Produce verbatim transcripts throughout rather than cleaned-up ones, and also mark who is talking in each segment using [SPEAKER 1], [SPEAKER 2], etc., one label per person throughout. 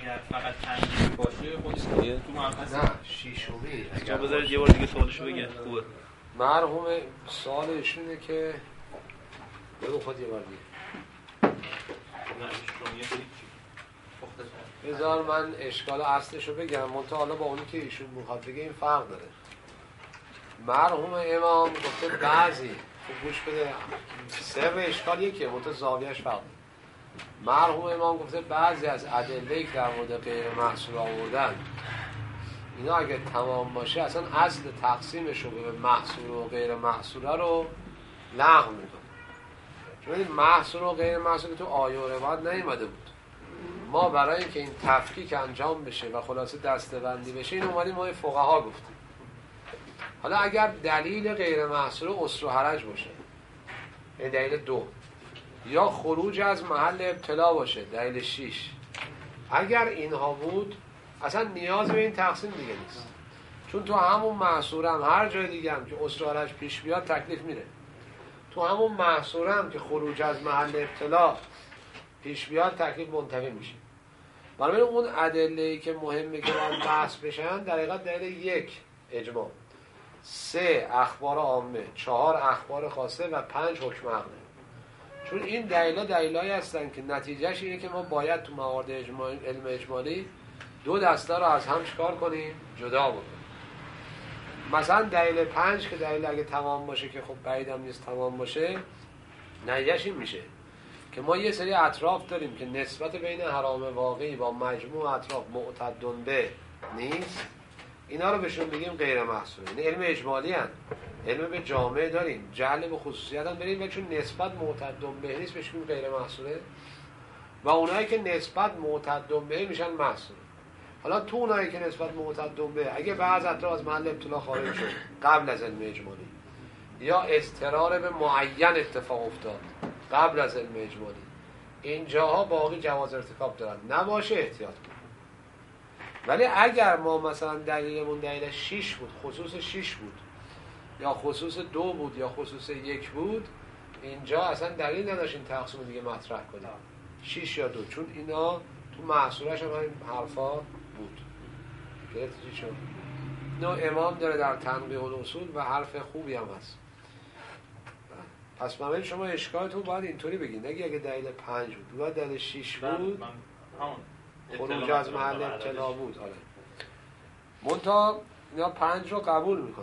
[SPEAKER 1] اگر فقط پنج باشه خودش دیگه تو مرکز
[SPEAKER 2] نه شیشمی.
[SPEAKER 1] اگر بذارید یه بار دیگه سوالشو بگه خوبه.
[SPEAKER 2] مرحوم سوال ایشونه که بگو خود یه بار دیگه. بذار من اشکال اصلشو بگم منتها حالا با اونی که ایشون میخواد بگه این فرق داره. مرحوم امام گفته بعضی، خب گوش بده، سر اشکال یکیه منتها زاویه‌اش فرق داره. مرحوم امام گفته بعضی از ادله‌ای که در مورد غیر محصول آوردن اینا اگه تمام باشه اصلا اصل تقسیمش رو به محصول و غیر محصوله رو لغو میکنه. چون این محصول و غیر محصول تو آیه و روایت نیامده بود. ما برای اینکه این تفکیک انجام بشه و خلاصه دسته‌بندی بشه این اومدیم ما فقها گفتیم. حالا اگر دلیل غیر محصول اصل و حرج باشه، این دلیل دو، یا خروج از محل ابتلا باشه، دلیل شیش، اگر اینها بود اصلا نیاز به این تقسیم دیگه نیست. چون تو همون محصول هم هر جای دیگه هم که اصل و حرج پیش بیاد تکلیف میره. تو همون محصول هم که خروج از محل ابتلا پیش بیاد تکلیف منتفی میشه. برای اون ادله‌ای که مهمه که باید بحث بشن در حقیقت دلیل یک اجماع، سه اخبار عامه، چهار اخبار خاصه و پنج حکم عقله. چون این دلیلا دلیلایی هستن که نتیجهش اینه که ما باید تو موارد اجماع علم اجمالی دو دسته رو از هم چکار کنیم؟ جدا بکنیم. مثلا دلیل پنج که دلیل اگه تمام باشه که خب بعیدم نیست تمام باشه، نتیجهش این میشه که ما یه سری اطراف داریم که نسبت بین حرام واقعی با مجموع اطراف معتدن به نیست، اینا رو بهشون بگیم غیر محصول. این علم اجمالی هست، علم به جامعه داریم، جهل به خصوصیت هم بریم و چون نسبت معتدن به نیست بهشون غیر محصوله و اونایی که نسبت معتدن به میشن محصول. حالا تو اونایی که نسبت معتدن به اگه بعض اطراف از محل ابتلا خارج شد قبل از علم اجمالی یا اضطرار به معین اتفاق افتاد قبل از علم اجمالی، اینجاها باقی جواز ارتکاب دارن، نباشه احتیاط کن. ولی اگر ما مثلا دلیلمون دلیل شیش بود، خصوص شیش بود یا خصوص دو بود یا خصوص یک بود، اینجا اصلا دلیل نداشت این تقسیم دیگه مطرح کنیم شیش یا دو، چون اینا تو محصولش هم این حرفا بود. گرفتی چون اینو امام داره در تنبیه الاصول و حرف خوبی هم هست. پس من شما اشکالتون باید اینطوری بگین، نگی اگه دلیل پنج بود باید دلیل شیش بود خروج از محل ابتلا بود. آره منتها اینا پنج رو قبول میکنن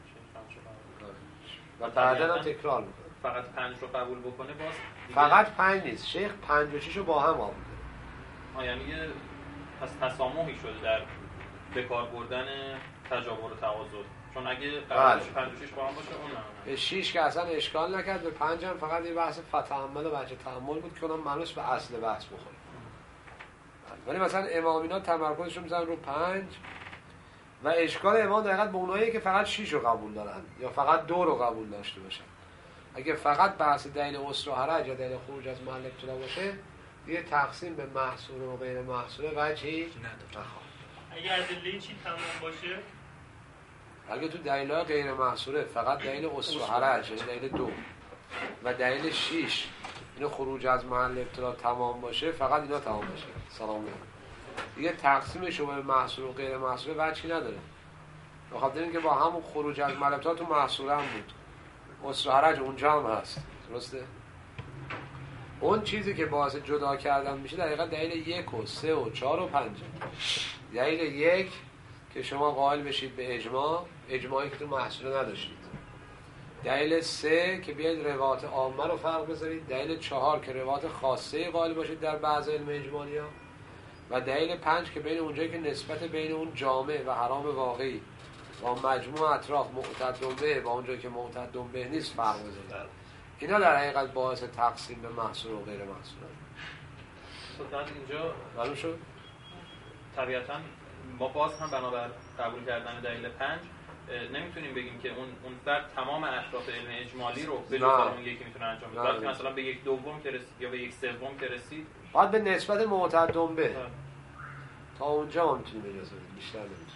[SPEAKER 2] و بعدا هم تکرار میکنن.
[SPEAKER 1] فقط پنج رو قبول بکنه باز
[SPEAKER 2] فقط پنج نیست، شیخ پنج و شیش رو با هم آورده.
[SPEAKER 1] آه یعنی یه پس تسامحی شده در بکار بردن تجاور و تعاضد، چون اگه قبلش پنج و شیش با هم باشه اون نه.
[SPEAKER 2] به شیش که اصلا اشکال نکرد، به پنج هم فقط یه بحث فتحمل و بچه تحمل بود که اونم معنیش به اصل بحث بخوره. ولی مثلا امامینا تمرکزشون میزن رو پنج و اشکال امام در حقیقت به اونایی که فقط شیش رو قبول دارن یا فقط دو رو قبول داشته باشن. اگه فقط بحث دلیل اصل و حرج یا دلیل خروج از محل ابتلا باشه یه تقسیم به محصول و غیر محصول وجهی نداره.
[SPEAKER 3] اگه ادله چی تمام باشه،
[SPEAKER 2] اگه تو دلیل غیر محصوله فقط دلیل اصل و حرج یعنی دلیل دو و دلیل شیش اینو خروج از محل ابتلا تمام باشه، فقط اینا تمام باشه. سلام علیکم. دیگه تقسیمش به محصول و غیر محصول وجهی نداره. بخاطر اینکه با همون خروج از محل ابتلا تو محصول هم بود، اصل و حرج اونجا هم هست. درسته؟ اون چیزی که باعث جدا کردن میشه در حقیقت دلیل یک و سه و چهار و پنج. دلیل یک که شما قائل بشید به اجماع، اجماعی که تو محصول نداشتید. دلیل سه که بیاید روایات عامه رو فرق بذارید. دلیل چهار که روایات خاصه قائل باشید در بعض علم اجمالی ها. و دلیل پنج که بین اونجایی که نسبت بین اون جامع و حرام واقعی با مجموع اطراف معتدن به و اونجایی که معتدن به نیست فرق بذارید. اینا در حقیقت باعث تقسیم به محصول و غیر محصول هست.
[SPEAKER 1] خب اینجا
[SPEAKER 2] معلوم شد؟
[SPEAKER 1] طبیعتاً ما باز هم بنابر قبول کردن دلیل پنج نمیتونیم بگیم که اون اون فرد تمام اطراف علم اجمالی رو به جز اون یکی میتونه انجام بده. بلکه مثلا به یک دوم که رسید یا به یک سوم که رسید
[SPEAKER 2] باید به نسبت معتدن به تا اونجا ما میتونیم اجازه بدیم، بیشتر نمیتونیم.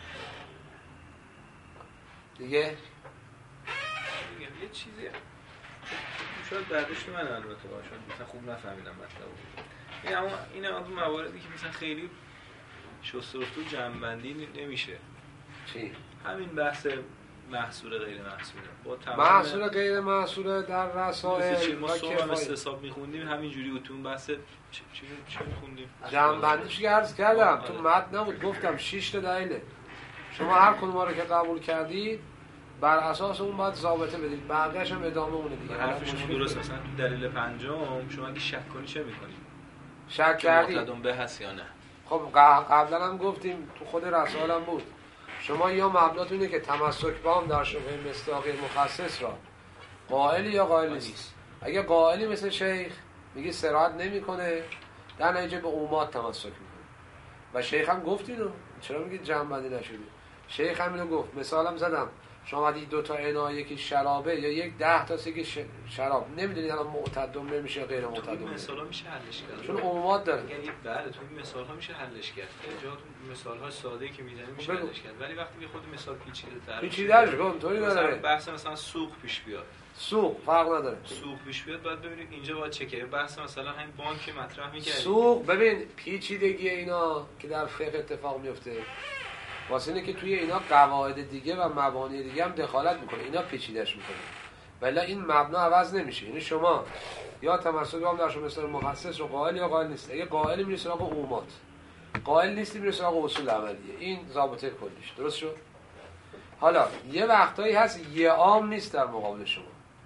[SPEAKER 2] دیگه
[SPEAKER 4] یه چیزی شاید برداشت من البته باشه مثلا خوب نفهمیدم مطلب. این اما این از اون مواردی که مثلا خیلی شسترفتو جمع‌بندی نمیشه.
[SPEAKER 2] چی؟
[SPEAKER 4] همین بحث محصول غیر محصوله. با تمام
[SPEAKER 2] محصول غیر محصول در رسائل
[SPEAKER 4] ما صبح هم استصحاب میخوندیم همینجوری تو اون بحث چی چی چی میخوندیم؟
[SPEAKER 2] جمع‌بندیش که عرض کردم تو متن نبود، گفتم شش تا دلیله. شما هر کدوم رو که قبول کردید بر اساس اون باید ضابطه بدید، بقیه‌اش هم ادامه اونه دیگه.
[SPEAKER 4] حرفشون درست. مثلا تو دلیل پنجم شما اگه شک کنی چه می‌کنی؟
[SPEAKER 2] شک کردی
[SPEAKER 4] مقتدم به هست یا نه؟
[SPEAKER 2] خب قبلا هم گفتیم تو خود رسائل هم بود، شما یا مبناتون اینه که تمسک با هم در شبهه مصداقی مخصص را قائلی یا قائل نیست. اگه قائلی مثل شیخ میگه صراحت نمیکنه، در نتیجه به عمومات تمسک میکنه. و شیخ هم گفت اینو، چرا میگید جمع بندی نشده؟ شیخ هم اینو گفت. مثالم زدم، شما دید دو تا انای یکی شرابه یا یک ده تا سه شراب، نمیدونید الان معتدم نمیشه غیر معتدم.
[SPEAKER 4] تو این مثالا میشه حلش کرد
[SPEAKER 2] چون عمومات داره.
[SPEAKER 4] یعنی بله تو این مثال ها میشه حلش کرد. جا تو مثال های ساده که میزنیم میشه حلش کرد. ولی وقتی به خود مثال پیچیده تر
[SPEAKER 2] پیچیده شه اونطوری نداره.
[SPEAKER 4] بحث مثلا سوق پیش بیاد.
[SPEAKER 2] سوق فرق نداره.
[SPEAKER 4] سوق پیش بیاد بعد ببینید اینجا باید چه که بحث مثلا همین بانک مطرح می‌کردیم.
[SPEAKER 2] سوق ببین پیچیدگی اینا که در فقه اتفاق میفته واسه اینه که توی اینا قواعد دیگه و مبانی دیگه هم دخالت میکنه، اینا پیچیده‌اش میکنه. ولی این مبنا عوض نمیشه. یعنی شما یا تمسک با هم در شما مثلا مخصص رو قائل یا قائل نیست. اگه قائلی میره سراغ عمومات، قائل نیستی میره سراغ اصول عملیه. این ضابطه کلیش. درست شد؟ حالا یه وقتایی هست یه عام نیست در مقابل شما،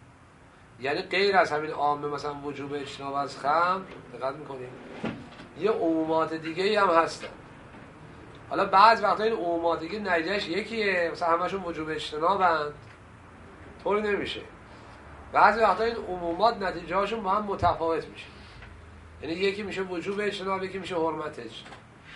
[SPEAKER 2] یعنی غیر از همین عام مثلا وجوب اجتناب از خمر، دقت میکنید یه عمومات دیگه ای هم هستن. حالا بعض وقتا این عمومات دیگه نتیجهش یکیه، مثلا همشون وجوب اجتنابن، طوری نمیشه. بعضی وقتا این عمومات نتیجه هاشون با هم متفاوت میشه، یعنی یکی میشه وجوب اجتناب یکی میشه حرمت اجتناب.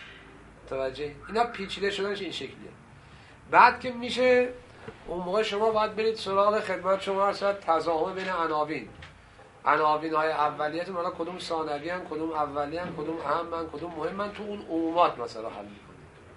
[SPEAKER 2] توجه؟ اینا پیچیده شدنش این شکلیه. بعد که میشه اون موقع شما باید برید سراغ خدمت شما هست تضاهم بین عناوین. عناوین های اولیتون حالا کدوم ثانوی ان، کدوم اولی ان، کدوم اهمن، کدوم مهمن، تو اون عمومات مثلا حل میکنید.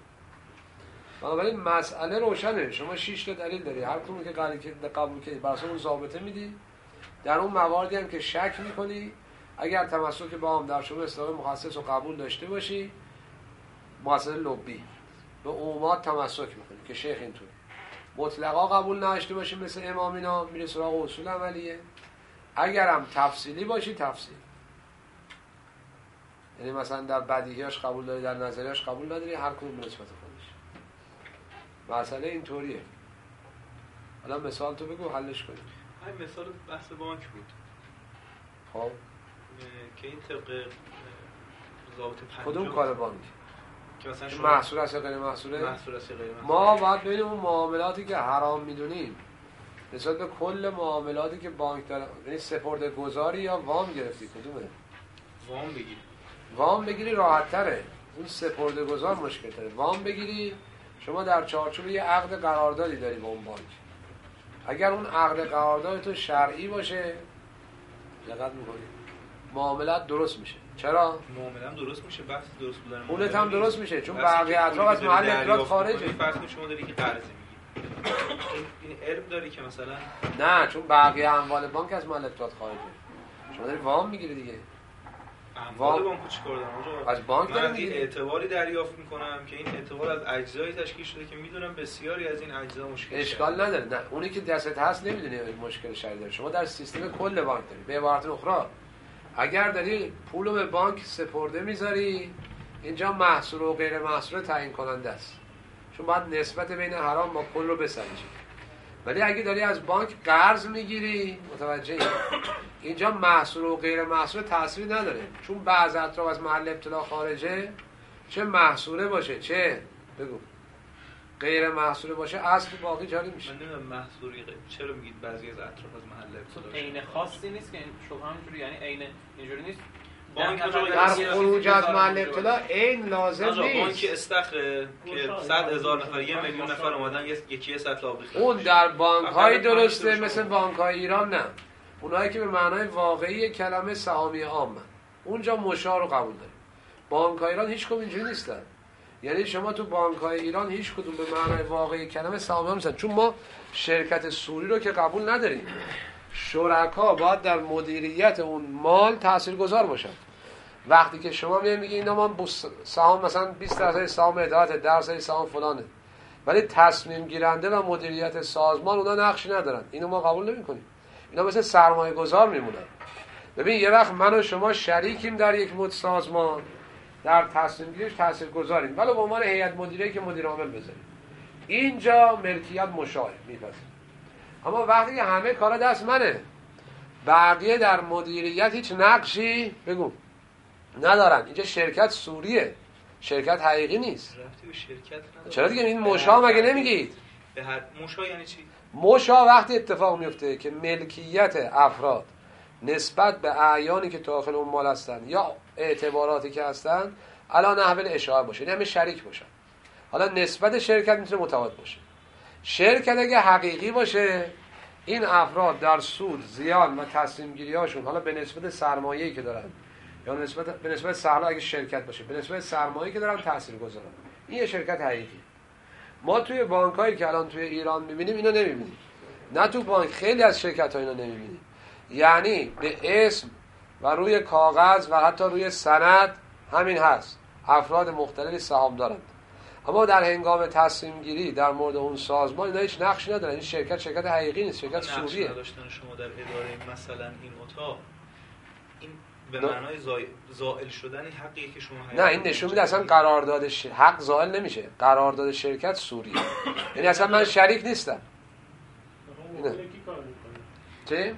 [SPEAKER 2] بنابراین مسئله روشنه. شما شش تا دلیل داری، هر کدوم که قبول کنی بر اساس اون ضابطه میدی. در اون مواردی هم که شک میکنی اگر تمسک با هم در شما اصطلاح مخصص رو قبول داشته باشی، مسئله لبی به عمومات تمسک میکنی که شیخ اینطوری. مطلقا قبول نداشته باشی مثل امامینا میره سراغ اصول عملیه. اگرم تفصیلی باشی تفصیل، یعنی مثلا در بدیهیاش قبول داری در نظریاش قبول نداری، هر کدوم به نسبت خودش. مسئله اینطوریه. حالا مثال تو بگو حلش کنیم.
[SPEAKER 4] همین مثال بحث بانک بود.
[SPEAKER 2] خب
[SPEAKER 4] که این طبق ضابط پنجم
[SPEAKER 2] کدوم کار بانک
[SPEAKER 4] که مثلا شما
[SPEAKER 2] محصول است یا غیر محصوله؟
[SPEAKER 4] محصول است یا غیر محصوله.
[SPEAKER 2] ما باید ببینیم اون معاملاتی که حرام میدونیم نسبت به کل معاملاتی که بانک داره، یعنی سپرده گذاری یا وام گرفتی کدومه؟
[SPEAKER 4] وام بگیری.
[SPEAKER 2] وام بگیری راحت تره، اون سپرده گذار مشکل تره. وام بگیری شما در چارچوب یه عقد قراردادی داری با اون بانک. اگر اون عقد قرارداد تو شرعی باشه دقت می‌کنی معاملات درست میشه. چرا؟
[SPEAKER 4] معامله هم درست میشه، بحث درست بودن
[SPEAKER 2] پولت هم درست میشه چون بقیه اطراف از محل اطلاق خارجه.
[SPEAKER 4] فرض کن شما داری که قرض میگیری، این ارب داری که مثلا
[SPEAKER 2] نه، چون بقیه اموال بانک از محل اطلاق خارجه. شما داری وام میگیری دیگه.
[SPEAKER 4] اموال بانکو چیکار دارم آقا؟
[SPEAKER 2] از بانک داری
[SPEAKER 4] میگیری. اعتباری دریافت میکنم که این اعتبار از اجزایی تشکیل شده که میدونم بسیاری از این اجزا مشکل
[SPEAKER 2] اشکال نداره. نه، اونی که دستت هست نمیدونی مشکل شرعی داره. شما در سیستم کل بانک داری. به عبارت اخرى اگر داری پولو به بانک سپرده میذاری، اینجا محصول و غیر محصول تعیین کننده است، چون باید نسبت بین حرام با کل رو بسنجی. ولی اگه داری از بانک قرض میگیری، متوجهی اینجا محصول و غیر محصول تأثیری نداره، چون بعض اطراف از محل ابتلا خارجه، چه محصوله باشه چه بگو غیر محصوله باشه اصل باقی جاری میشه.
[SPEAKER 4] من نمیدونم محصولی غیر چرا میگید بعضی از اطراف از محل ابتلا
[SPEAKER 1] عین خاصی نیست که شما همینجوری، یعنی عین اینجوری نیست.
[SPEAKER 4] بانک
[SPEAKER 2] در خروج از محل ابتلا عین لازم نیست.
[SPEAKER 4] بانک استخره که صد هزار نفر یه میلیون نفر اومدن یکی سطل آبی خریدن،
[SPEAKER 2] اون در بانک های درسته مثل بانک های ایران. نه، اونایی که به معنای واقعی کلمه سهامی عامه اونجا مشار رو قبول داریم. بانک های ایران هیچ کدوم اینجوری نیستن. یعنی شما تو بانک های ایران هیچ کدوم به معنای واقعی کلمه سهامی عام نیستن، چون ما شرکت سوری رو که قبول نداریم. شرکا باید در مدیریت اون مال تاثیرگذار باشن. وقتی که شما میگی میگی اینا ما سهام مثلا بیست درصد سهام ادارات، درصد سهام فلانه، ولی تصمیم گیرنده و مدیریت سازمان اونا نقشی ندارن، اینو ما قبول نمی‌کنیم. اینا مثل سرمایه گذار میمونن. ببین یه وقت من و شما شریکیم در یک مد سازمان، در تصمیم گیریش تاثیرگذاریم، ولی به عنوان هیئت مدیره که مدیر عامل بذاریم، اینجا ملکیت مشاع میپذیریم. اما وقتی که همه کارا دست منه، بقیه در مدیریت هیچ نقشی بگو ندارن، اینجا شرکت سوریه، شرکت حقیقی نیست.
[SPEAKER 4] رفتی به شرکت نداره.
[SPEAKER 2] چرا دیگه این مشاع مگه نمیگید؟
[SPEAKER 4] به هر مشاع یعنی چی؟
[SPEAKER 2] مشاع وقتی اتفاق میفته که ملکیت افراد نسبت به اعیانی که داخل اون مال هستن یا اعتباراتی که هستن الان احوال اشاعه باشه، یعنی همه شریک باشن. حالا نسبت شرکت میتونه متفاوت باشه. شرکت اگه حقیقی باشه، این افراد در سود، زیان و تصمیم گیری هاشون حالا به نسبت سرمایه‌ای که دارن یا نسبت به نسبت سهام اگه شرکت باشه، به نسبت سرمایه‌ای که دارن تاثیرگذارن. این یه شرکت حقیقی. ما توی بانکایی که الان توی ایران می‌بینیم اینو نمی‌بینیم. نه تو بانک، خیلی از شرکت‌ها اینو نمی‌بینیم. یعنی به اسم و روی کاغذ و حتی روی سند همین هست، افراد مختلفی سهام دارند، اما در هنگام تصمیم گیری در مورد اون سازمان اینا هیچ نقشی ندارن. این شرکت شرکت حقیقی نیست، شرکت سوریه.
[SPEAKER 4] نقش نداشتن شما در اداره مثلا این اتاق، این به معنای زائل شدن حقیه که شما
[SPEAKER 2] نه، این نشون میده اصلا قرارداد ش... حق زائل نمیشه، قرارداد شرکت سوریه. یعنی اصلا من شریک نیستم. چی؟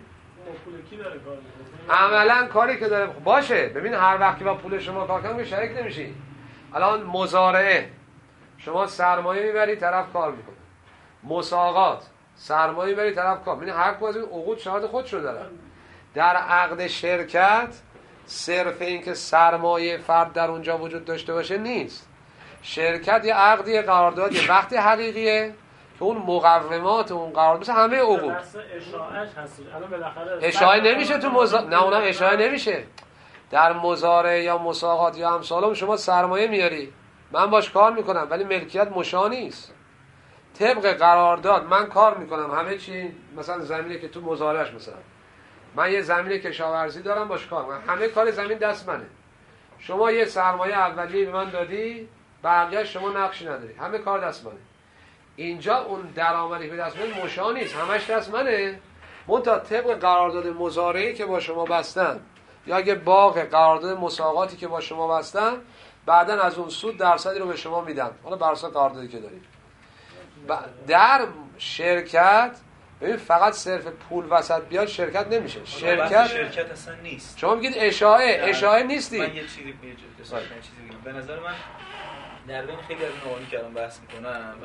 [SPEAKER 2] عملا کاری که داره باشه. ببین هر وقت که با پول شما کار کنم که شریک نمیشی. الان مزارعه شما سرمایه میبری طرف کار میکنه، مساقات سرمایه میبری طرف کار میکنه، هر کدوم از این عقود شهادت خودشو داره. در عقد شرکت صرف این که سرمایه فرد در اونجا وجود داشته باشه نیست. شرکت یه عقدی قراردادی وقتی حقیقیه که اون مقومات اون قرارداد مثل همه عقود
[SPEAKER 5] اشاعه‌اش هست. الان بالاخره
[SPEAKER 2] اشاعه نمیشه تو مزا... نه اونم اشاعه نمیشه. در مزارع یا مساقات یا امثالم شما سرمایه میاری، من باش کار میکنم، ولی ملکیت مشاع نیست. طبق قرارداد من کار میکنم، همه چی مثلا زمینی که تو مزارعش، مثلا من یه زمین کشاورزی دارم باش کار میکنم، همه کار زمین دست منه. شما یه سرمایه اولیه به من دادی، بقیه شما نقشی نداری، همه کار دست منه. اینجا اون درآمدی به دست من مشاع نیست، همش دست منه. منتها طبق قرارداد مزارعی که با شما بستن یا اگه باغ قرارداد مساقاتی که با شما بستن، بعدن از اون سود درصدی رو به شما میدن، حالا بر اساس قراردادی که دارید. در شرکت ببین فقط صرف پول وسط بیاد شرکت نمیشه. شرکت
[SPEAKER 4] شرکت اصلا نیست.
[SPEAKER 2] شما میگید اشاعه، اشاعه نیستی.
[SPEAKER 4] من یه چیزی به چیزی بگم. به نظر من در بین خیلی از نوعی که الان بحث میکنم،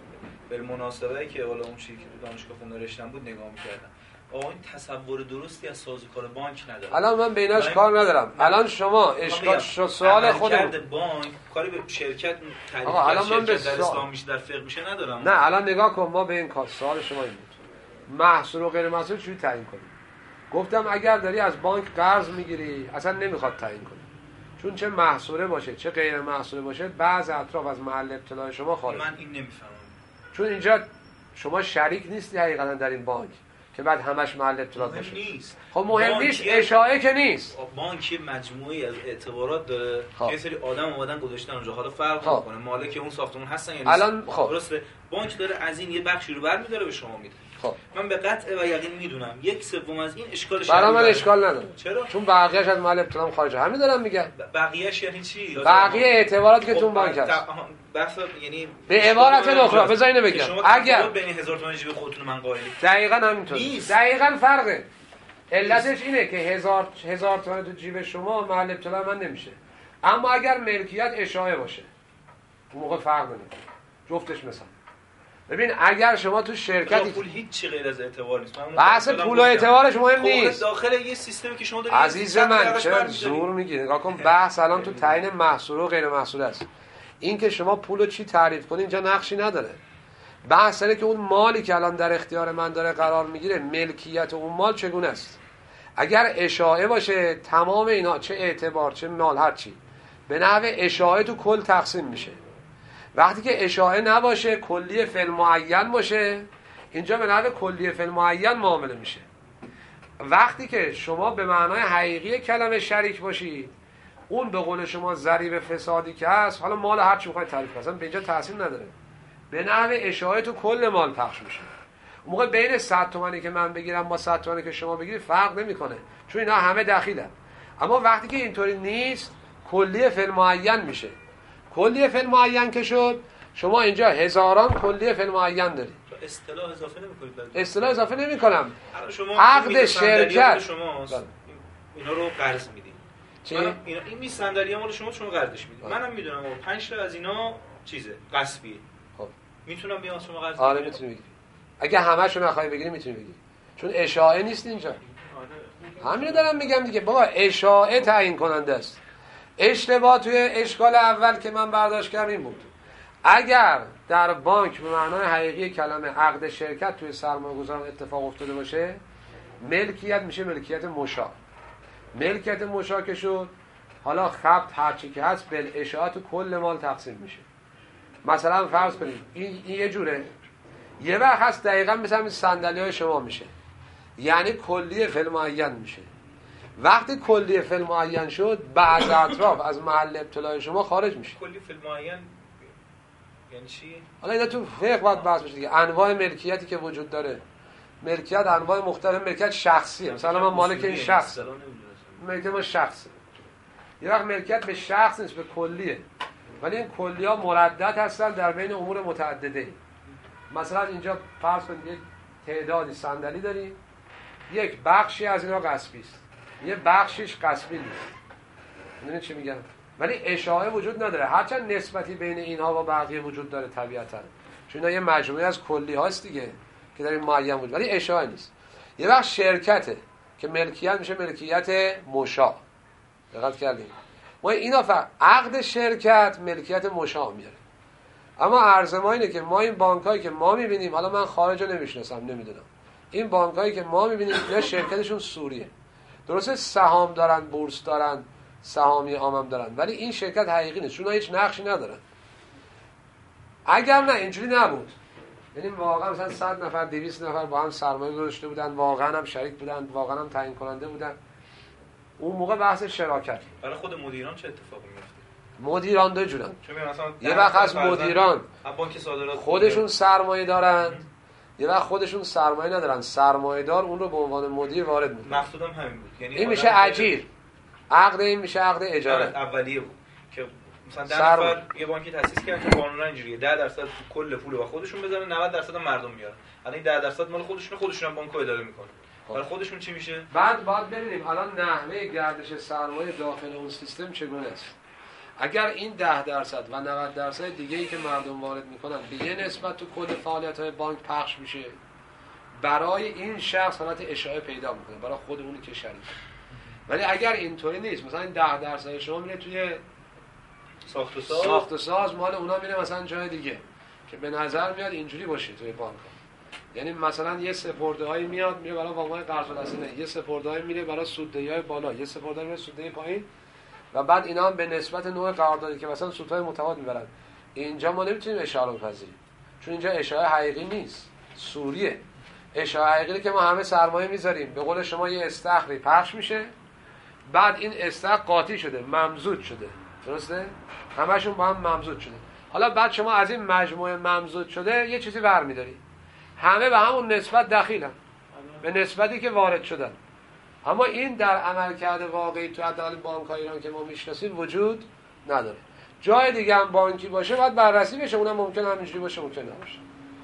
[SPEAKER 4] به مناسبتی که حالا اون چیزی که تو دانشگاه خوندم رشتم بود نگاه میکردم، آقا این تصور درستی از سازوکار بانک نداره.
[SPEAKER 2] الان من بیناش کار ندارم. الان شما اشکال سوال خودم
[SPEAKER 4] بانک کاری به شرکت تعریف
[SPEAKER 2] الان من به
[SPEAKER 4] در اسلام میشه در فقه میشه ندارم.
[SPEAKER 2] نه الان نگاه کن، ما به این کار سوال شما این بود، محصول و غیر محصول چجوری تعیین کنیم؟ گفتم اگر داری از بانک قرض میگیری اصلا نمیخواد تعیین کنه، چون چه محصوله باشه چه غیر محصوله باشه بعض اطراف از محل ابتلا شما خارج.
[SPEAKER 4] من این نمیفهمم،
[SPEAKER 2] چون اینجا شما شریک نیستی حقیقتا در این بانک که بعد همش محل ابتلا باشه.
[SPEAKER 4] نیست.
[SPEAKER 2] خب مهم نیست، اشاعه که نیست.
[SPEAKER 4] بانک مجموعه‌ای از اعتبارات داره. خب. یه سری آدم اومدن گذاشتن اونجا، حالا فرق
[SPEAKER 2] خب.
[SPEAKER 4] می‌کنه مالک اون ساختمون هستن یا نیست.
[SPEAKER 2] الان خب
[SPEAKER 4] درسته بانک داره از این یه بخشی رو برمی‌داره به شما میده.
[SPEAKER 2] خب
[SPEAKER 4] من به قطع و یقین میدونم یک سوم از این اشکالش
[SPEAKER 2] برای من اشکال نداره.
[SPEAKER 4] چرا؟
[SPEAKER 2] چون بقیه‌اش از محل ابتلا خارجه. همین دارم میگم.
[SPEAKER 4] بقیه‌اش یعنی چی؟
[SPEAKER 2] بقیه اعتباراتی که تو بانک هست.
[SPEAKER 4] بحث یعنی
[SPEAKER 2] به عبارت اخرى بذار اینو بگم، اگر
[SPEAKER 4] بین هزار تومانی جیب خودتون من قائلی.
[SPEAKER 2] دقیقاً همینطوره. دقیقاً فرقه. علتش اینه که هزار هزار تومان تو جیب شما محل ابتلا من نمیشه. اما اگر ملکیت اشاعه باشه اون موقع فرق نمیکنه. جفتش مثلا. ببین اگر شما تو شرکتی
[SPEAKER 4] پول هیچ چی غیر از اعتبار نیست.
[SPEAKER 2] بحث پول و اعتبارش مهم نیست.
[SPEAKER 4] داخل یه سیستمی که شما دارید
[SPEAKER 2] عزیز من چرا زور میگی؟ نگاه کن بحث الان تو تعیین محصول و غیر محصول است. این که شما پولو چی تعریف کنید اینجا نقشی نداره. بحث اینه که اون مالی که الان در اختیار من داره قرار میگیره ملکیت اون مال چگونه است. اگر اشاعه باشه تمام اینا چه اعتبار چه مال هر چی به نحو اشاعه تو کل تقسیم میشه. وقتی که اشاعه نباشه کلیه فعل معین باشه اینجا به نحو کلیه فعل معین معامله میشه. وقتی که شما به معنای حقیقی کلمه شریک باشید اون به قول شما ضریب فسادی که هست، حالا مال هر چی میخواید تعریف کنید، به اینجا تاثیر نداره، به نحو اشاعه تو کل مال پخش میشه. اون موقع بین صد تومانی که من بگیرم با صد تومانی که شما بگیرید فرق نمیکنه، چون اینا همه دخیلن. اما وقتی که اینطوری نیست، کلیه فعل معین میشه. کلیه فعل معین که شد، شما اینجا هزاران کلیه فعل معین دارید.
[SPEAKER 4] اصطلاح اضافه نمی‌کنید؟
[SPEAKER 2] اصطلاح اضافه نمی‌کنم.
[SPEAKER 4] شما
[SPEAKER 2] عقد شرکت
[SPEAKER 4] شماست، اینا رو قرض میدید.
[SPEAKER 2] چی؟
[SPEAKER 4] اینا این میز صندلی مال شما، شما قرضش میدید. منم میدونم آقا پنج تا از اینا چیزه، غصبیه.
[SPEAKER 2] خب
[SPEAKER 4] میتونم بیام شما قرض
[SPEAKER 2] آره میتونی بگیری. اگه همه‌شو نخوای بگیری میتونی بگیری. چون اشاعه نیست اینجا. همین دارم میگم دیگه، بابا اشاعه تعیین کننده است. اشتباه توی اشکال اول که من برداشت کردم این بود، اگر در بانک به معنای حقیقی کلمه عقد شرکت توی سرمایه‌گذار اتفاق افتاده باشه، ملکیت میشه ملکیت مشاع. ملکیت مشاع که شد، حالا خبط هرچی که هست بالاشاعه تو کل مال تقسیم میشه. مثلا فرض کنید این, این یه جوره، یه وقت هست دقیقاً مثل همین صندلی‌های شما میشه، یعنی کلیه فعل معین میشه. وقتی کلیه فعل معین شد، بعض اطراف از محل ابتلای شما خارج میشه.
[SPEAKER 4] کلیه فعل معین یعنی چی؟
[SPEAKER 2] حالا اینا تو فقه باید بحث بشه دیگه. انواع ملکیتی که وجود داره، ملکیت انواع مختلف، ملکیت شخصیه. مثلا من مالک این شخص، ملکیت ما شخصه. یه وقت ملکیت به شخص نیست، به کلیه، ولی این کلیه‌ها مردد هستن در بین امور متعدده. مثلا اینجا فرض کنید یک تعدادی صندلی داریم، یک بخشی از اینا غصبی است، یه بخشش غصبی نیست. میدونید چی میگم؟ ولی اشاعه وجود نداره، هرچند نسبتی بین اینها و بقیه وجود داره طبیعتا، چون اینا یه مجموعه از کلی هاست دیگه که در این معین وجود، ولی اشاعه نیست. یه وقت شرکته که ملکیت میشه ملکیت مشاع. دقت کردیم؟ ما اینا فقط عقد شرکت ملکیت مشاع میاره. اما عرض ما اینه که ما این بانکایی که ما میبینیم، حالا من خارج رو نمیشناسم نمیدونم، این بانکایی که ما میبینیم اینا شرکتشون سوریه، درسته سهام دارن، بورس دارن، سهامی عامم دارن، ولی این شرکت حقیقی نیست، چون هیچ نقشی ندارن. اگر نه اینجوری نبود، یعنی واقعا مثلا صد نفر دویست نفر با هم سرمایه گذاشته بودن، واقعا هم شریک بودن، واقعا هم تعیین کننده بودن، اون موقع بحث شراکت.
[SPEAKER 4] برای خود مدیران چه اتفاقی میفته؟
[SPEAKER 2] مدیران دو جورن.
[SPEAKER 4] مثلا
[SPEAKER 2] یه وقت از مدیران
[SPEAKER 4] بانک صادرات
[SPEAKER 2] خودشون سرمایه دارن، یه وقت خودشون سرمایه ندارن، سرمایه دار اون رو به عنوان مدیر وارد میکنه.
[SPEAKER 4] مقصودم همین بود، یعنی
[SPEAKER 2] این میشه اجیر، عقد این میشه عقد اجاره.
[SPEAKER 4] اولیه بود که مثلا ده نفر یه بانکی تأسیس کردن که قانونا اینجوریه، ده درصد کل پول رو خودشون بذارن، نود درصد مردم میارن. الان این ده درصد مال خودشون، خودشون هم بانکو اداره میکنن. برای خودشون چی میشه؟
[SPEAKER 2] بعد باید ببینیم الان نحوه گردش سرمایه داخل اون سیستم چگونه است. اگر این ده درصد و نود درصد دیگه ای که مردم وارد میکنن به یه نسبت تو کل فعالیت‌های بانک پخش میشه، برای این شخص حالت اشاعه پیدا میکنه، برای خود اونی که شریک. ولی اگر اینطوری نیست، مثلا این ده درصد شما میره توی
[SPEAKER 4] ساخت و ساز،
[SPEAKER 2] ساخت و ساز مال اونا میره مثلا جای دیگه که به نظر میاد اینجوری باشه توی بانک. یعنی مثلا یه سپرده‌ای میاد میره برای وامای قرض الحسنه، یه سپرده‌ای میره برای سوددهی‌های بالا، یه سپرده‌ای میره سوددهی پایین، و بعد اینا هم به نسبت نوع قراردادی که مثلا سودهای متفاوت میبرن. اینجا ما نمیتونیم اشاره بپذیریم، چون اینجا اشاره حقیقی نیست، سوریه. اشاره حقیقی که ما همه سرمایه میذاریم، به قول شما یه استخری پخش میشه، بعد این استخر قاطی شده، ممزوج شده، درسته؟ همشون با هم ممزوج شده. حالا بعد شما از این مجموعه ممزوج شده یه چیزی برمی‌داری، همه به همون نسبت دخیلن، به نسبتی که وارد شدن. اما این در عملکرد واقعی تو حداقل بانک‌های ایران که ما میشناسیم وجود نداره. جای دیگه هم بانکی باشه باید بررسی بشه، اونم ممکنه همینجوری باشه، ممکنه نباشه.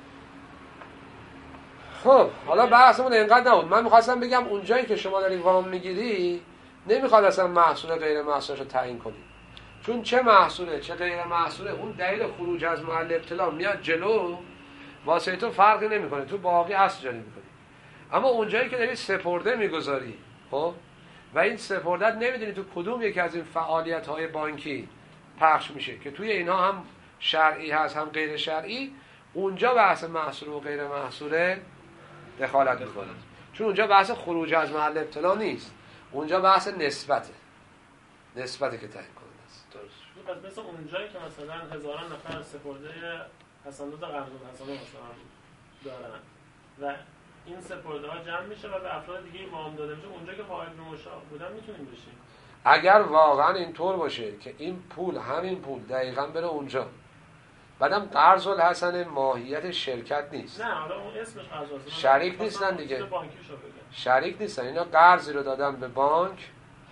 [SPEAKER 2] خب حالا بحثمون اینقدر نبود. من می‌خواستم بگم اون جایی که شما داری وام میگیری نمیخواد اصلا محصول غیر محصولش رو تعیین کنی، چون چه محصوله چه غیر محصوله اون دلیل خروج از محل ابتلا میاد جلو، واسه تو فرقی نمیکنه، تو باقی اصل جاری میکنی. اما اونجایی که داری سپرده میگذاری، خب و این سپردت نمیدونی تو کدوم یکی از این فعالیت‌های بانکی پخش میشه که توی اینها هم شرعی هست هم غیر شرعی، اونجا بحث محصول و غیر محصول دخالت میکنه، چون اونجا بحث خروج از محل ابتلا نیست، اونجا بحث نسبته، نسبتی که تعیین کننده است.
[SPEAKER 5] درست. مثلا اونجایی که مثلا هزاران نفر سپرده حسنات قرض الحسنه مثلا دارن و این سپرده ها جمع میشه و به افراد دیگه وام داده میشه، اونجا که واحد مشاع بودن میتونیم بشیم.
[SPEAKER 2] اگر واقعا اینطور باشه که این پول همین پول دقیقاً بره اونجا، بعدم قرض الحسن ماهیت شرکت نیست.
[SPEAKER 5] نه حالا اون اسمش قرض الحسن
[SPEAKER 2] شریک نیستن دیگه. شریک نیستن، اینا قرضی رو دادن به بانک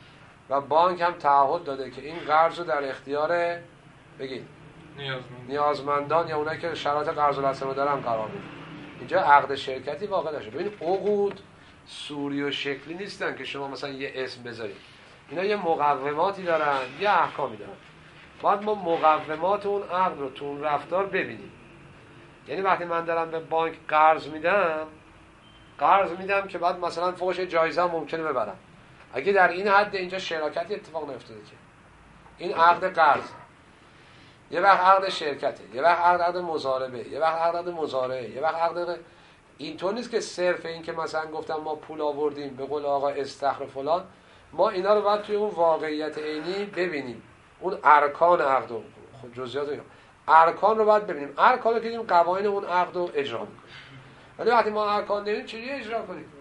[SPEAKER 2] و بانک هم تعهد داده که این قرض رو در اختیار بگید
[SPEAKER 1] نیازمند.
[SPEAKER 2] نیازمندان یا اونایی که شرایط قرض الحسن رو دارن قرار میده. اینجا عقد شرکتی واقع نشه. ببین عقود صوری و شکلی نیستن که شما مثلا یه اسم بذارید. اینا یه مقوماتی دارن، یه احکامی دارن. باید ما مقومات اون عقد رو تو اون رفتار ببینیم. یعنی وقتی من دارم به بانک قرض میدم، قرض میدم که بعد مثلا فوقش جایزه هم ممکنه ببرم. اگه در این حد اینجا شراکتی اتفاق نیفتاده که این عقد قرض، یه وقت عقد شرکته، یه وقت عقد عقد مضاربه، یه وقت عقد عقد مضارعه، یه وقت عقد. اینطور نیست که صرف این که مثلا گفتم ما پول آوردیم به قول آقا استخر فلان، ما اینا رو باید توی اون واقعیت عینی ببینیم. اون ارکان عقد و جزئیات اینا، ارکان رو باید ببینیم. ارکان رو که این قوانین اون عقد رو اجرا می‌کنه. ولی وقتی ما ارکان نمی‌بینیم چجوری اجرا کنیم؟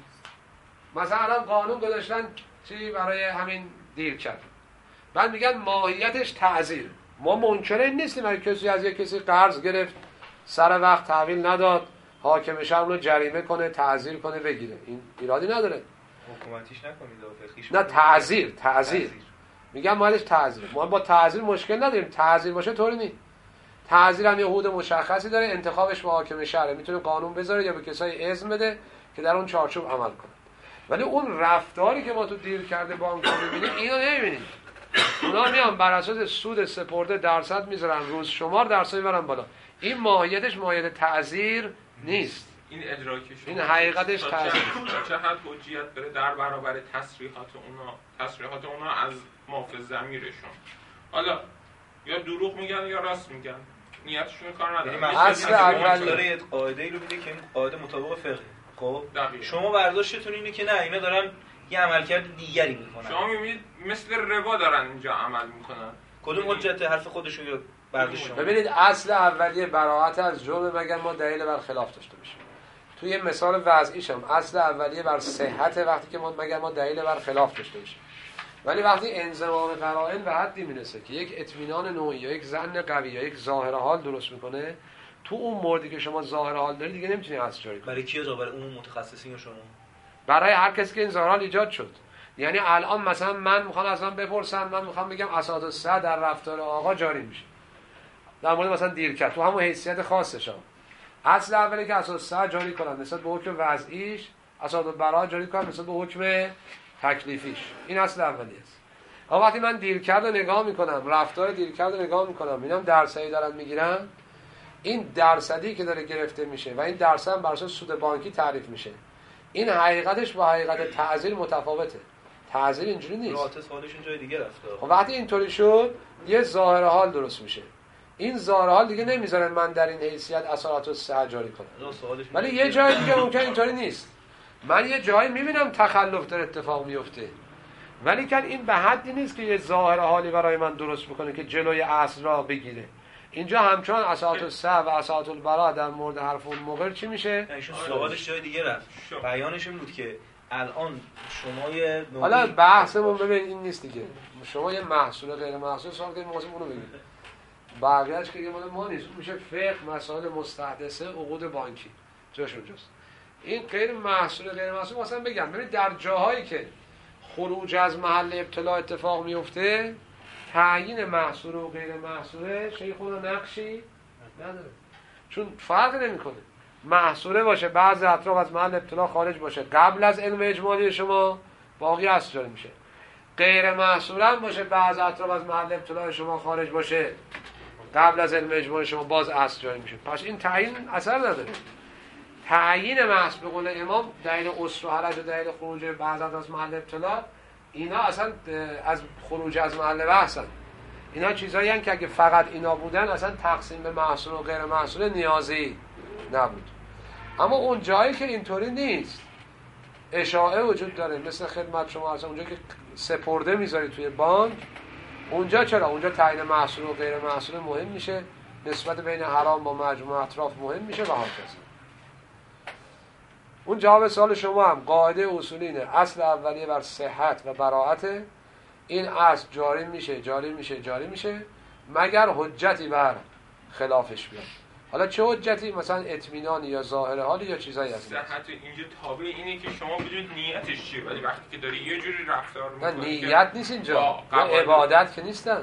[SPEAKER 2] مثلا الان قانون گذاشتن چی برای همین دیر کرد، بعد میگن ماهیتش تعزیر. ما منکر این نیستیم اگه کسی از یک کسی قرض گرفت سر وقت تحویل نداد، حاکم شهر رو جریمه کنه، تعزیر کنه، بگیره، این ایرادی نداره.
[SPEAKER 4] حکومتیش نکنید فقهیش.
[SPEAKER 2] نه تعزیر، تعزیر میگم مالش تعزیر. ما با تعزیر مشکل نداریم، تعزیر باشه طوری نیست. تعزیر هم یه حدود مشخصی داره، انتخابش با حاکم شهر، میتونه قانون بذاره یا به کسایی اذن بده که در اون چارچوب عمل کنه. ولی اون رفتاری که ما تو دیر کرده بانک رو می‌بینیم، اینو نمی‌بینیم. اونا میان بر اساس سود سپرده درصد میذارن، روز شمار درصد میبرن بالا. این ماهیتش ماهیت تعزیر نیست.
[SPEAKER 1] این اجرا که شما
[SPEAKER 2] این حقیقتش تعزیر.
[SPEAKER 1] چه حد حجیت داره در برابر تصریحات اونا، تصریحات اونا از محافظ ضمیرشون. حالا یا دروغ میگن یا راست میگن، نیتشون کار نداره.
[SPEAKER 2] اصل اولی
[SPEAKER 4] داره یه قاعده‌ای رو میده که این قاعده مطابق فقه. خب شما برداشتتون اینه که نه اینا دارن یه عملکرد دیگری میکنن.
[SPEAKER 1] شما میبینید مثل ربا دارن اینجا عمل میکنن.
[SPEAKER 4] کدوم حجت حرف خودشون رو برداشت شما؟
[SPEAKER 2] ببینید اصل اولیه براءت از جرم مگر ما دلیل بر خلاف داشته باشیم. توی مثال وضعیش هم اصل اولیه بر صحت، وقتی که ما مگر ما دلیل بر خلاف داشته باشیم. ولی وقتی انضمام قرائن به حدی میرسه که یک اطمینان نوعی یا یک ظن قوی یا یک ظاهر حال درست میکنه، تو اون موردی که شما ظاهر حال دارید دیگه نمیتونی اصل جاری کنی.
[SPEAKER 4] برای کی اجازه؟ برای اون متخصصین شما؟
[SPEAKER 2] برای هر کسی که این ظاهر حال ایجاد شد. یعنی الان مثلا من میخوام از من بپرسم، من میخوام بگم اساس الصح در رفتار آقا جاری میشه در مورد مثلا دیر کرد، تو همون حیثیت خاصش هم اصل اولی که اساس الصح جاری کنن نسبت به حکم وضعیش، اساس البراء جاری کنن نسبت به حکم تکلیفیش. این اصل اولی است. اما وقتی من دیر کرد رو نگاه میکنم، رفتار دیر کرد رو نگاه میکنم، اینم درصدی دارن میگیرن، این درصدی که داره گرفته میشه و این درصد هم بر اساس سود بانکی تعریف میشه، این حقیقتش با حقیقت تعزیر متفاوته. تعزیر اینجوری نیست.
[SPEAKER 4] راحت سوالشون جای دیگه رفته.
[SPEAKER 2] خب وقتی اینطوری شد یه ظاهر حال درست میشه. این ظاهر حال دیگه نمیذارن من در این حیثیت اثرات رو صحیح جاری کنم. ولی یه جای دیگه ممکن اینطوری نیست. من یه جایی میبینم تخلف در اتفاق میفته، ولی که این به حدی نیست که یه ظاهر حالی برای من درست میکنه که جلوی اصل را بگیره. اینجا همچنان اساس الصح و اساس البراء در مورد حرف اون مقر چی میشه؟
[SPEAKER 4] ایشون سوالش جای دیگه رفت. بیانش این بود که الان شما یه
[SPEAKER 2] حالا بحثمون ببین این نیست دیگه. شما یه محصول غیر محصول سوال کنید موضوع اون رو بگید. بقیه‌اش که مال ما نیست. میشه فقه، مسائل مستحدثه، عقود بانکی. جاش اونجاست. این غیر محصول غیر محصول مثلا بگم ببین در جاهایی که خروج از محل ابتلا اتفاق میفته، تعیین محصول و غیر محصول شیخ خود نقشی نداره، چون فرق نمیکنه. محصوله باشه بعضی اطراف از محل ابتلا خارج باشه قبل از علم اجمالی شما، باقی اصل جاری میشه. غیر محصوله هم باشه بعضی اطراف از محل ابتلا شما خارج باشه قبل از علم اجمالی شما، باز اصل جاری میشه. پس این تعیین اثر نداره. تعیین محصول به قول امام دلیل اصل و حرج و دلیل خروج بعضی از محل ابتلا، اینا اصلا از خروج از محل بحثن. اینا چیزایی هستن که اگه فقط اینا بودن اصلا تقسیم به محصول و غیر محصول نیازی نبود. اما اون جایی که اینطوری نیست، اشاعه وجود داره، مثل خدمت شما اصلا اونجا که سپرده میذاری توی بانک، اونجا چرا؟ اونجا تعیین محصول و غیر محصول مهم میشه، نسبت بین حرام با مجموع اطراف مهم میشه و هاکذا. اون جواب سوال شما هم قاعده اصولی اینه، اصل اولیه بر صحت و براءت، این اصل جاری میشه جاری میشه جاری میشه مگر حجتی بر خلافش بیاد. حالا چه حجتی؟ مثلا اطمینانی یا ظاهر حالی یا چیزایی هست.
[SPEAKER 6] صحت اینجا تابع اینه که شما بدونید نیتش چیه، ولی وقتی که داری یه جوری رفتار
[SPEAKER 2] نه
[SPEAKER 6] می‌کنی
[SPEAKER 2] نیت نیست اینجا، عبادت که نیستن،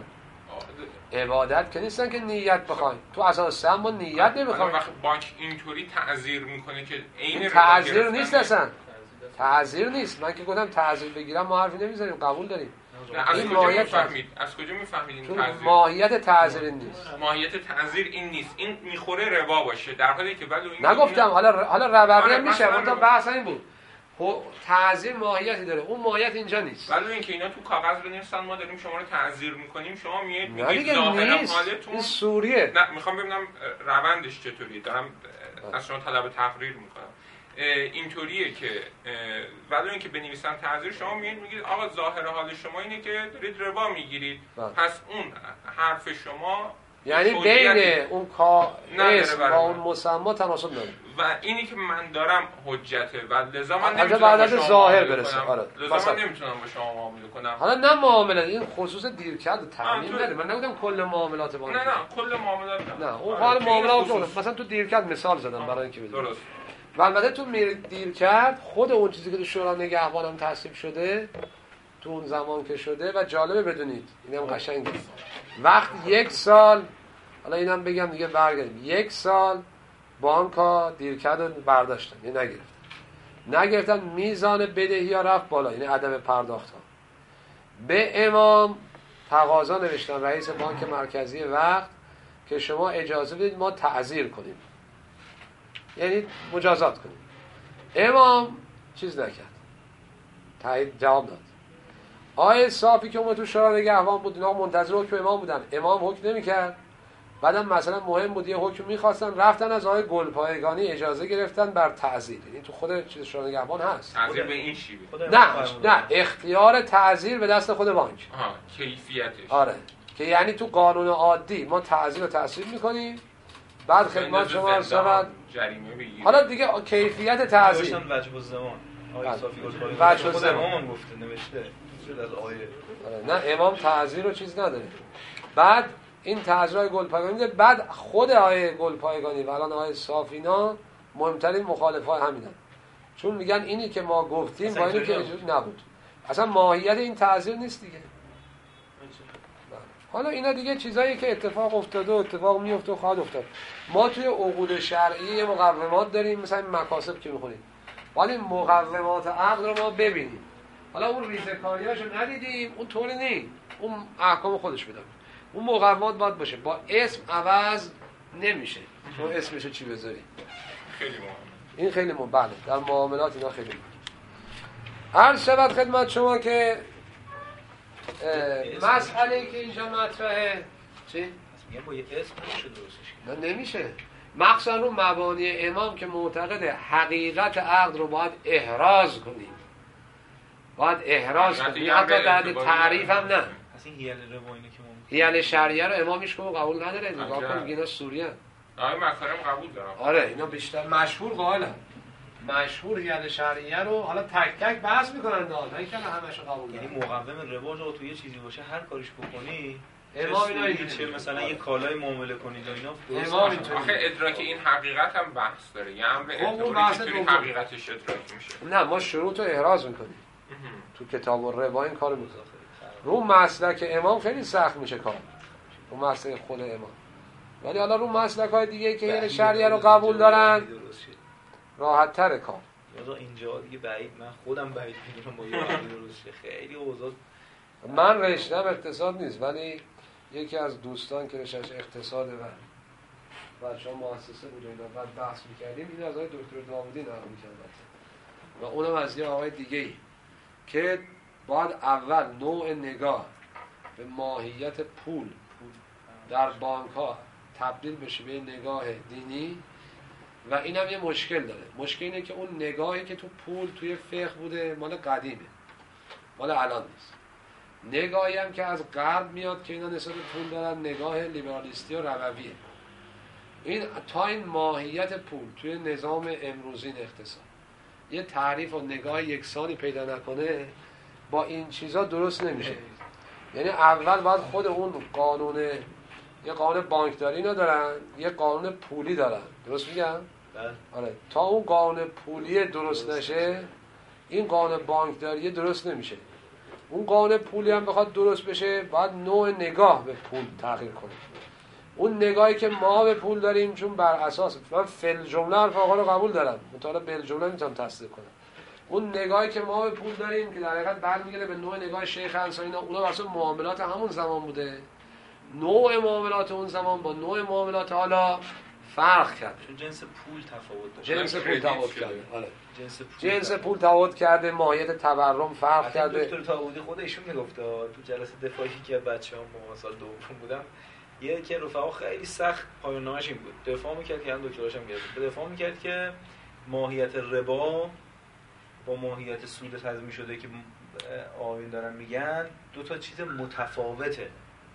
[SPEAKER 2] عبادت که نیستن که نیت بخواین. تو اساسا ما نیت نمیخوایم.
[SPEAKER 6] وقتی بانک اینطوری تعذیر میکنه که عین
[SPEAKER 2] تعذیر نیست اصلا، تعذیر نیست. من که گفتم تعذیر بگیرم ما حرفی نمیزنیم، قبول داریم.
[SPEAKER 6] از کجا میفهمید؟ از کجا میفهمید این تعذیر؟
[SPEAKER 2] ماهیت تعذیر نیست.
[SPEAKER 6] ماهیت تعذیر این نیست. این میخوره ربا باشه، در حالی که ولی این
[SPEAKER 2] نگفتم. حالا حالا ربوی هم میشه،
[SPEAKER 6] مثلا
[SPEAKER 2] اون تا بحث این بود. تعذیر ماهیتی داره، اون ماهیت اینجا نیست.
[SPEAKER 6] ولی اینکه اینا تو کاغذ بنویسن ما داریم شما رو تعذیر میکنیم، شما میگید
[SPEAKER 2] نه
[SPEAKER 6] میگید ظاهرا
[SPEAKER 2] نیست.
[SPEAKER 6] حالتون
[SPEAKER 2] این سوریه.
[SPEAKER 6] نه میخوام ببینم روندش چطوریه، دارم از شما طلب تقریر میکنم. اینطوریه که ولی اینکه بنویسن تعذیر، شما میگید میگید آقا ظاهر حال شما اینه که دارید ربا میگیرید، پس اون حرف شما
[SPEAKER 2] یعنی بین اون کا اسم با اون مسما تناسب نداره
[SPEAKER 6] و اینی که من دارم حجته و لذا من
[SPEAKER 2] نمیتونم با شما ظاهر برسه.
[SPEAKER 6] آره لذا من نمیتونم با شما معامله کنم.
[SPEAKER 2] حالا نه معامله، این خصوص دیرکرد و تعمیم داره. من نگفتم کل معاملات بانکی.
[SPEAKER 6] نه نه کل معاملات نه.
[SPEAKER 2] نه اون حال معاملات مثلا تو دیرکرد مثال زدم برای اینکه بدونید. درست. و البته تو دیرکرد خود اون چیزی که تو شورا نگهبانم تصویب شده تو اون زمان که شده و جالبه بدونید اینم قشنگه. وقت یک سال، حالا اینم بگم دیگه برگردیم، یک سال بانک‌ها دیرکرد رو برداشتن، یعنی نگرفتن نگرفتن میزان بدهی ها رفت بالا، یعنی عدم پرداخت ها. به امام تقاضا نوشتن رئیس بانک مرکزی وقت که شما اجازه بدید ما تعزیر کنیم، یعنی مجازات کنیم. امام چیز نکرد، تایید جواب داد. آیه صافی که اومد تو شورای نگهبان بود، اینا منتظر حکم امام بودن، امام حکم نمی‌کرد. بعدم مثلا مهم بود یه حکم می‌خواستن، رفتن از آقای گلپایگانی اجازه گرفتن بر تعزیر. این تو خود چیز شورای نگهبان هست.
[SPEAKER 6] تعزیر به این شیوه.
[SPEAKER 2] نه نه اختیار تعزیر به دست خود بانک.
[SPEAKER 6] آها کیفیتش.
[SPEAKER 2] آره که یعنی تو قانون عادی ما تعزیر رو تصویب می‌کنیم، بعد خدمت شما عرض شود
[SPEAKER 6] جریمه بگیرید.
[SPEAKER 2] حالا دیگه کیفیت تعزیر
[SPEAKER 4] وجب الزمان آقای صافی گلپایگانی
[SPEAKER 2] وجب
[SPEAKER 4] خود امام گفته نوشته از آیه.
[SPEAKER 2] نه امام تعزیر رو چیز نداره. بعد این تعزیرهای گلپایگانی، بعد خود آیه گلپایگانی و الان آیه صافینا مهمترین مخالفای همینن، چون میگن اینی که ما گفتیم با اینی که اجازه نبود، اصلا ماهیت این تعزیر نیست دیگه. حالا اینا دیگه چیزایی که اتفاق افتاده و اتفاق میفته و خواهد افتاد. ما توی عقود شرعی مقومات داریم، مثلا این مکاسب که میخونیم، باید این مقومات عقد رو ما ببینیم. حالا اون ریزکاریاشو ندیدیم، اون طوری نیست، اون احکام خودش بدم. اون مقومات باید باشه، با اسم عوض نمیشه. تو اسمشو چی بذاری؟
[SPEAKER 6] خیلی مهمه.
[SPEAKER 2] این خیلی مهمه. بله در معاملات اینا خیلی مهمه. عرض شود خدمت شما که مسئله که اینجا مطرحه چی؟
[SPEAKER 4] میگم با یه اسم نمیشه درستش.
[SPEAKER 2] نه نمیشه. مخصوصا رو مبانی امام که معتقد حقیقت عقد رو باید احراز کنیم. باید احراز کنیم. حتی در تعریف هم نه.
[SPEAKER 4] اصلا هیل روایینه که ما
[SPEAKER 2] هیل شرعیه رو امام هیچ کدوم قبول نداره. نگاه کن میگه اینا سوریه.
[SPEAKER 6] آقای مکارم قبول دارم.
[SPEAKER 2] آره اینا بیشتر مشهور قائلن. مشهور هیل شرعیه رو حالا تک تک بحث میکنن داد. نه اینکه همه‌شو قبول
[SPEAKER 4] یعنی
[SPEAKER 2] دارن.
[SPEAKER 4] مقوم ربا رو تو یه چیزی باشه هر کاریش بکنی
[SPEAKER 2] امام اینا
[SPEAKER 4] چه مثلا یه کالای معامله کنید و اینا
[SPEAKER 2] امام اینطوری.
[SPEAKER 6] آخه ادراک این حقیقت هم بحث داره، یعنی به اعتباری چطوری حقیقتش ادراک میشه.
[SPEAKER 2] نه ما شروط رو احراز میکنیم. تو کتاب الربا این کارو میکنه. رو مسلک امام خیلی سخت میشه کار. رو مسلک خود امام. ولی حالا رو مسلک‌های دیگه که یعنی شریعه رو قبول دارن راحت تر کار.
[SPEAKER 4] یا اینجا دیگه بعید، من خودم بعید میدونم با یه درست خیلی اوضاع.
[SPEAKER 2] من رشتم اقتصاد نیست ولی یکی از دوستان که رشتهش اقتصاده و بچه‌ها مؤسسه بود اینا بعد بحث می‌کردیم، این از آقای دکتر داوودی نقل می‌کرد و اونم از یه آقای دیگه‌ای که باید اول نوع نگاه به ماهیت پول در بانک‌ها تبدیل بشه به نگاه دینی و اینم یه مشکل داره. مشکل اینه که اون نگاهی که تو پول توی فقه بوده مال قدیمه، مال الان نیست. نگاهی هم که از غرب میاد که اینا نسبت پول دارن نگاه لیبرالیستی و ربویه. این تا این ماهیت پول توی نظام امروزین اقتصاد یه تعریف و نگاه یکسانی پیدا نکنه با این چیزا درست نمیشه. یعنی اول باید خود اون قانون، یه قانون بانکداری اینا دارن، یه قانون پولی دارن، درست میگم؟
[SPEAKER 4] بله.
[SPEAKER 2] آره، تا اون قانون پولی درست نشه این قانون بانکداری درست نمیشه. اون قانون پولی هم بخواد درست بشه باید نوع نگاه به پول تغییر کنه. اون نگاهی که ما به پول داریم، چون بر اساس من فل جمله حرف آقا رو قبول دارم، مطالعه بل جمله میتونم تصدیق کنم. اون نگاهی که ما به پول داریم که در حقیقت برمیگرده به نوع نگاه شیخ انصاری، اینا اونا واسه معاملات همون زمان بوده. نوع معاملات اون زمان با نوع معاملات حالا فرق کرده،
[SPEAKER 4] چون جنس پول تفاوت داره.
[SPEAKER 2] جنس پول تفاوت کرده. آره.
[SPEAKER 4] جنس پول
[SPEAKER 2] جنس پول تفاوت کرده، ماهیت تورم فرق کرده.
[SPEAKER 4] دکتر تاوودی خود ایشون میگفت تو جلسه دفاعی که بچه‌ها ما سال دوم بودم، یه که رفقا خیلی سخت پایان نامش این بود، دفاع میکرد که هم دکتراش هم گرفت، دفاع میکرد که ماهیت ربا با ماهیت سود تضمین شده که آیین دارن میگن دو تا چیز متفاوته.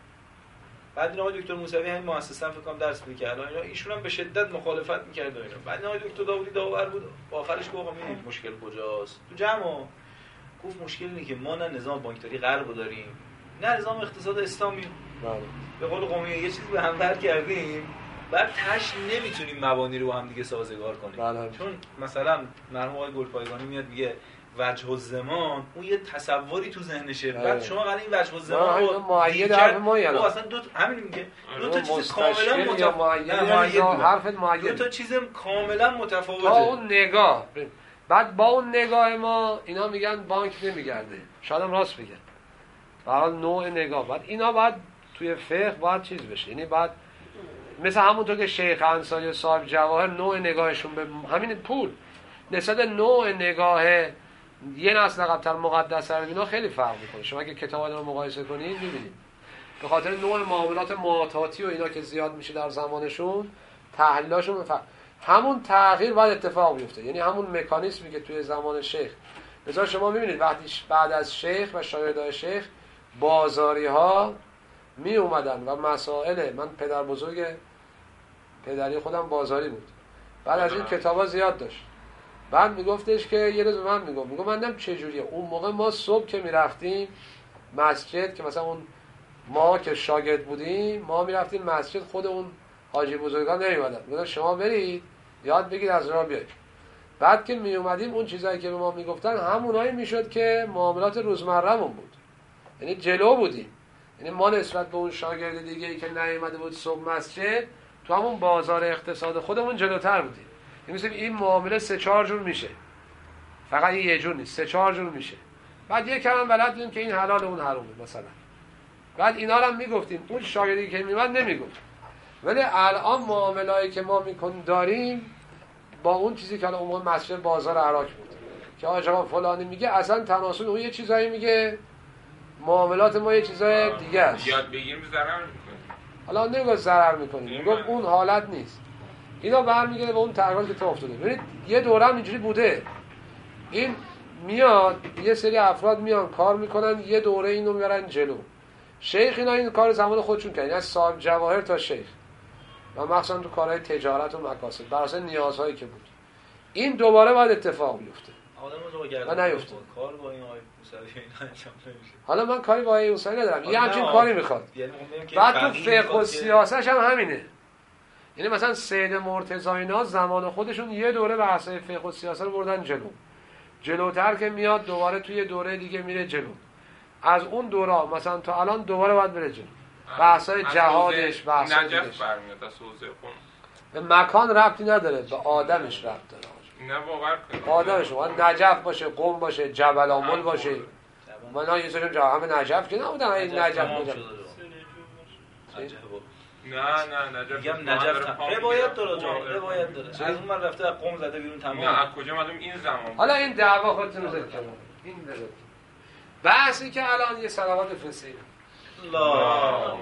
[SPEAKER 4] بعد این آقای دکتر موسوی همین مؤسسه فکر کنم درس می‌کرد، اینا ایشون هم به شدت مخالفت می‌کرد اینا. بعد این آقای دکتر داوودی داور بود، آخرش گفت آقا می‌بینید مشکل کجاست؟ تو جمع گفت مشکل اینه که ما نه نظام بانکداری غرب داریم، نه نظام اقتصاد اسلامی. به قول قومی یه چیزی به هم بر کردیم، بعد تاش نمیتونیم مبانی رو با هم دیگه سازگار کنیم.
[SPEAKER 2] بله.
[SPEAKER 4] چون مثلا مرحوم آقای گلپایگانی میاد میگه وجه الزمان، اون یه تصوری تو ذهنشه، بعد شما قراره این وجه الزمان
[SPEAKER 2] رو معید حرف ما یعنی
[SPEAKER 4] اصلا دو همین میگه دو تا چیز کاملا
[SPEAKER 2] متفاوته، حرف معید
[SPEAKER 4] دو تا چیز کاملا متفاوته.
[SPEAKER 2] با اون نگاه، بعد با اون نگاه ما اینا میگن بانک نمیگرده، شاید هم راست بگن، برای نوع نگاه. بعد اینا بعد توی فقه باید چیز بشه، یعنی بعد مثل همونطور که شیخ انصاری و صاحب جواهر نوع نگاهشون به همین پول نسبت نوع نگاه یه نسل قبل‌تر مقدس اینا خیلی فرق میکنه. شما اگه کتابا رو مقایسه کنید می‌بینید به خاطر نوع معاملات معاطاتی و اینا که زیاد میشه در زمانشون، تحلیلاشون فرق. همون تغییر باید اتفاق بیفته، یعنی همون مکانیزمی که توی زمان شیخ مثلا شما می‌بینید وقتی بعد از شیخ و شاگردای شیخ بازاری ها می اومدن و مسائل، من پدر بزرگ پدری خودم بازاری بود، بعد از این کتابا زیاد داشت، بعد میگفتش که یه روز من میگم میگم من نمیدونم چه جوریه، اون موقع ما صبح که میرفتیم مسجد، که مثلا اون ما که شاگرد بودیم ما میرفتیم مسجد، خود اون حاجی بزرگان نمیومدن، میگفتن شما برید یاد بگید از راه بیاید. بعد که می اومدیم اون چیزایی که به ما میگفتن همونایی میشد که معاملات روزمرهمون بود، یعنی جلو بودیم. یعنی ما نسبت به اون شاگرد دیگه ای که نیومده بود صبح مسجد، تو همون بازار اقتصاد خودمون جلوتر بودیم. یعنی مثلا این معامله سه چهار جور میشه، فقط یه جور نیست، سه چهار جور میشه. بعد یک کم بلد بودیم که این حلال اون حرامه مثلا. بعد اینا رو هم میگفتیم، اون شاگردی که میومد نمیگفت. ولی الان معاملهایی که ما میکنیم داریم با اون چیزی که الان عموم مسجد بازار عراق بود که آقا فلانی میگه اصلا تناسل، اون یه چیزایی میگه، معاملات ما یه چیزای دیگه است.
[SPEAKER 6] یاد بگیریم ضرر میکنه.
[SPEAKER 2] حالا نمیگه ضرر میکنیم، میگه اون حالت نیست. اینا برمیگرده به اون تغییراتی که تو افتاده. ببینید یه دوره هم اینجوری بوده، این میاد یه سری افراد میان کار میکنن، یه دوره اینو میبرن جلو. شیخ اینا این کار زمان خودشون کردن، از صاحب جواهر تا شیخ و مخصوصا تو کارهای تجارت و مکاسب بر اساس نیازهایی که بود. این دوباره باید اتفاق بیفته.
[SPEAKER 4] آدمو رو گردن
[SPEAKER 2] و نیفته.
[SPEAKER 4] کار با این آقای موسوی اینا انجام نمیشه.
[SPEAKER 2] حالا من کاری با آقای موسوی ندارم، یه همچین کاری میخواد.
[SPEAKER 4] یعنی
[SPEAKER 2] بعد تو فقه و سیاستش هم همینه. یعنی مثلا سید مرتضی اینا زمان خودشون یه دوره بحثای فقه و سیاست رو بردن جلو. جلوتر که میاد دوباره توی دوره دیگه میره جلو. از اون دوره مثلا تا الان دوباره باید بره جلو. بحثای جهادش، بحثای
[SPEAKER 6] نجف برمیاد از حوزه خون.
[SPEAKER 2] به مکان ربطی نداره، به آدمش ربط داره.
[SPEAKER 6] نه باور کنید.
[SPEAKER 2] آدمش، نجف باشه، قم باشه، جبل آمل باشه. من یه سری جا همه نجف که نبودن، این نجف کجا؟
[SPEAKER 6] نه نه نجف
[SPEAKER 4] میگم نجف روایت داره، جا روایت داره. از اون من رفته قم زده بیرون تمام.
[SPEAKER 6] نه از کجا معلوم این زمان.
[SPEAKER 2] حالا این دعوا خودتون ذکر کنید. این بذار. بحثی که الان یه صلوات بفرستید.
[SPEAKER 4] الله.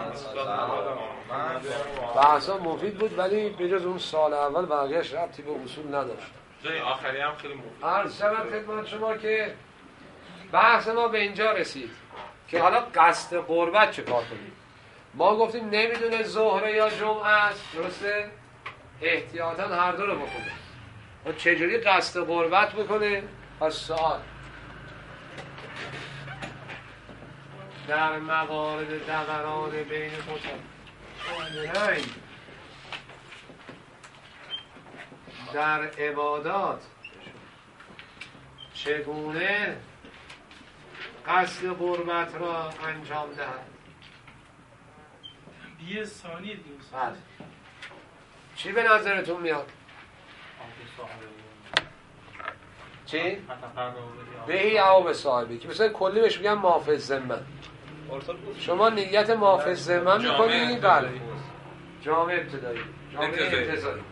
[SPEAKER 2] بحثا مفید بود ولی بجز اون سال اول بقیه‌اش ربطی به اصول نداشت.
[SPEAKER 6] جای آخری هم خیلی مفید.
[SPEAKER 2] عرض شدم خدمت شما که بحث ما به اینجا رسید که حالا قصد قربت چه کار کنیم. ما گفتیم نمیدونه ظهر یا جمعه است، درسته؟ احتیاطاً هر دو رو بکنه. و چجوری قصد قربت بکنه؟ پس سوال در موارد دوران بین متعاونین در عبادات چگونه قصد قربت را انجام دهد.
[SPEAKER 5] یه ثانیه دیگه.
[SPEAKER 2] بله. چی به نظرتون میاد؟ چی؟ بهی او به صاحبی که مثلا کلی بهش میگن مافز ذمه. شما نیت مافز ذمه میکنی؟ بله. جامع ابتدایی. جامع انتظاری.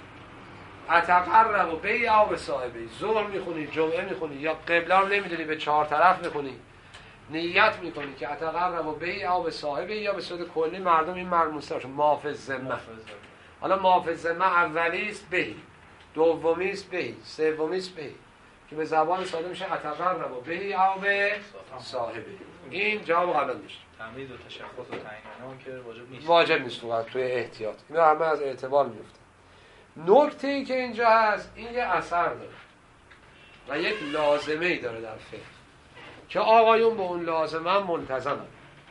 [SPEAKER 2] اتقرب و بهی او به صاحبی. ظهر میخونی، جمعه میخونی یا قبله رو نمیدونی به چهار طرف میخونی. نیت میکنی که اتقرب و بهی او به صاحبی یا به صورت کلی مردم این مرموزتر باشن مافز ذمه. حالا مافز ذمه اولی است بهی، دومی است بهی، سومی است بهی که به زبان ساده میشه اتقرب و بهی او به صاحبی. این جواب قبلا میشه.
[SPEAKER 4] تمیز و تشخص و تعیین اینا که واجب نیست.
[SPEAKER 2] واجب نیست واقعا توی احتیاط. اینا همه از اعتبار میفته. نکته ای که اینجا هست این یه اثر داره و یک لازمه ای داره در فقه که آقایون به اون لازمه هم ملتزمن.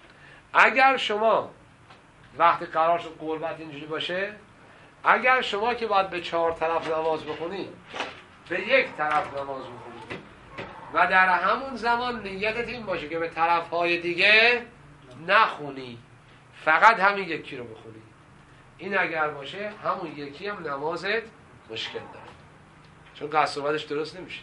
[SPEAKER 2] اگر شما وقتی قرار شد قربت اینجوری باشه، اگر شما که باید به چهار طرف نماز بخونی به یک طرف نماز بخونی و در همون زمان نیتت این باشه که به طرفهای دیگه نخونی، فقط همین یکی رو بخونی، این اگر باشه همون یکی هم نمازت مشکل داره چون قصد قربتش درست نمیشه.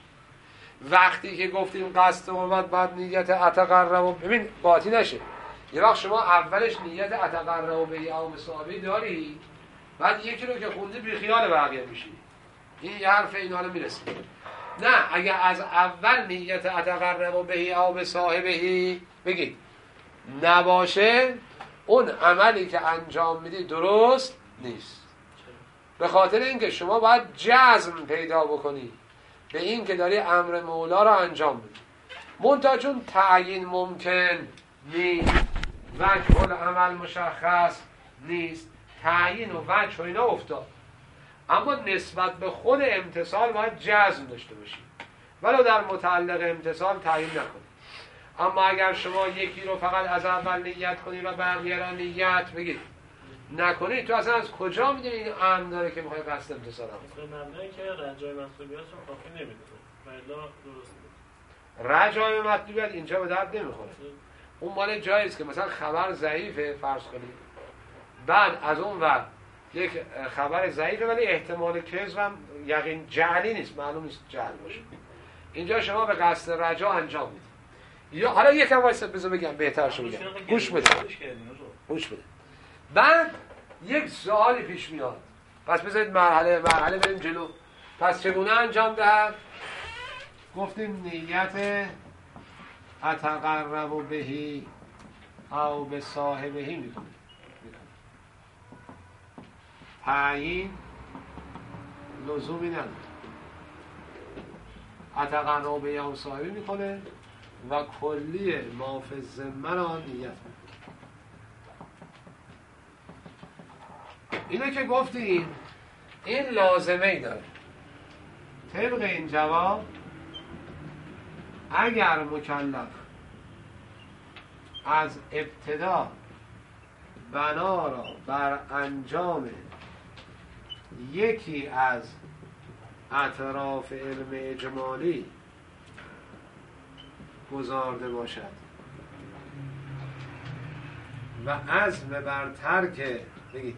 [SPEAKER 2] وقتی که گفتیم قصد قربت بعد نیت اتقرب، ببین باطی نشه، یه وقت شما اولش نیت اتقرب به او به صاحبی داری بعد یکی رو که خوندی بی خیال بقیه میشی، این یه حرف اینا رو میرسید. نه، اگر از اول نیت اتقرب به او به صاحبی بگید نباشه اون عملی که انجام میدی درست نیست، به خاطر اینکه شما باید جزم پیدا بکنی به این که داری امر مولا رو انجام میدی. منتها چون تعیین ممکن نیست، وجه العمل مشخص نیست، تعیین و وجه و اینا افتاد، اما نسبت به خود امتثال باید جزم داشته باشی ولو در متعلق امتثال تعیین نکنی. اما اگر شما یکی رو فقط از اول نیت کنی و بقیه را نیت بگید نکنی، تو اصلا از کجا میدونی این امر داره که میخوای قصد امتثال هم کنی؟
[SPEAKER 5] به مبنای که رجای مطلوبیات رو کافی نمیدونه ولی درست بود.
[SPEAKER 2] رجای مطلوبیات اینجا به درد نمیخوره. اون مال جاییست که مثلا خبر ضعیفه فرض کنید، بعد از اون ور یک خبر ضعیفه ولی احتمال کذب هم یقین جعلی نیست، معلوم نیست جعل باشه، اینجا شما به قصد رجا انجام میدید. یا حالا یکم وایسا بذار بگم بهتر شو بگم، گوش بده گوش بده بعد یک سوالی پیش میاد، پس بذارید مرحله مرحله بریم جلو. پس چگونه انجام دهد؟ گفتیم نیت اتقرب بهی او به صاحبهی میکنه، تعیین لزومی نداره، اتقرب بهی او صاحبی میکنه و کلی مافز ذمه را نیت میکنه. اینه که گفتیم این لازمه ای داره. طبق این جواب اگر مکلف از ابتدا بنا را بر انجام یکی از اطراف علم اجمالی گذارده باشد و عزم بر ترک بگید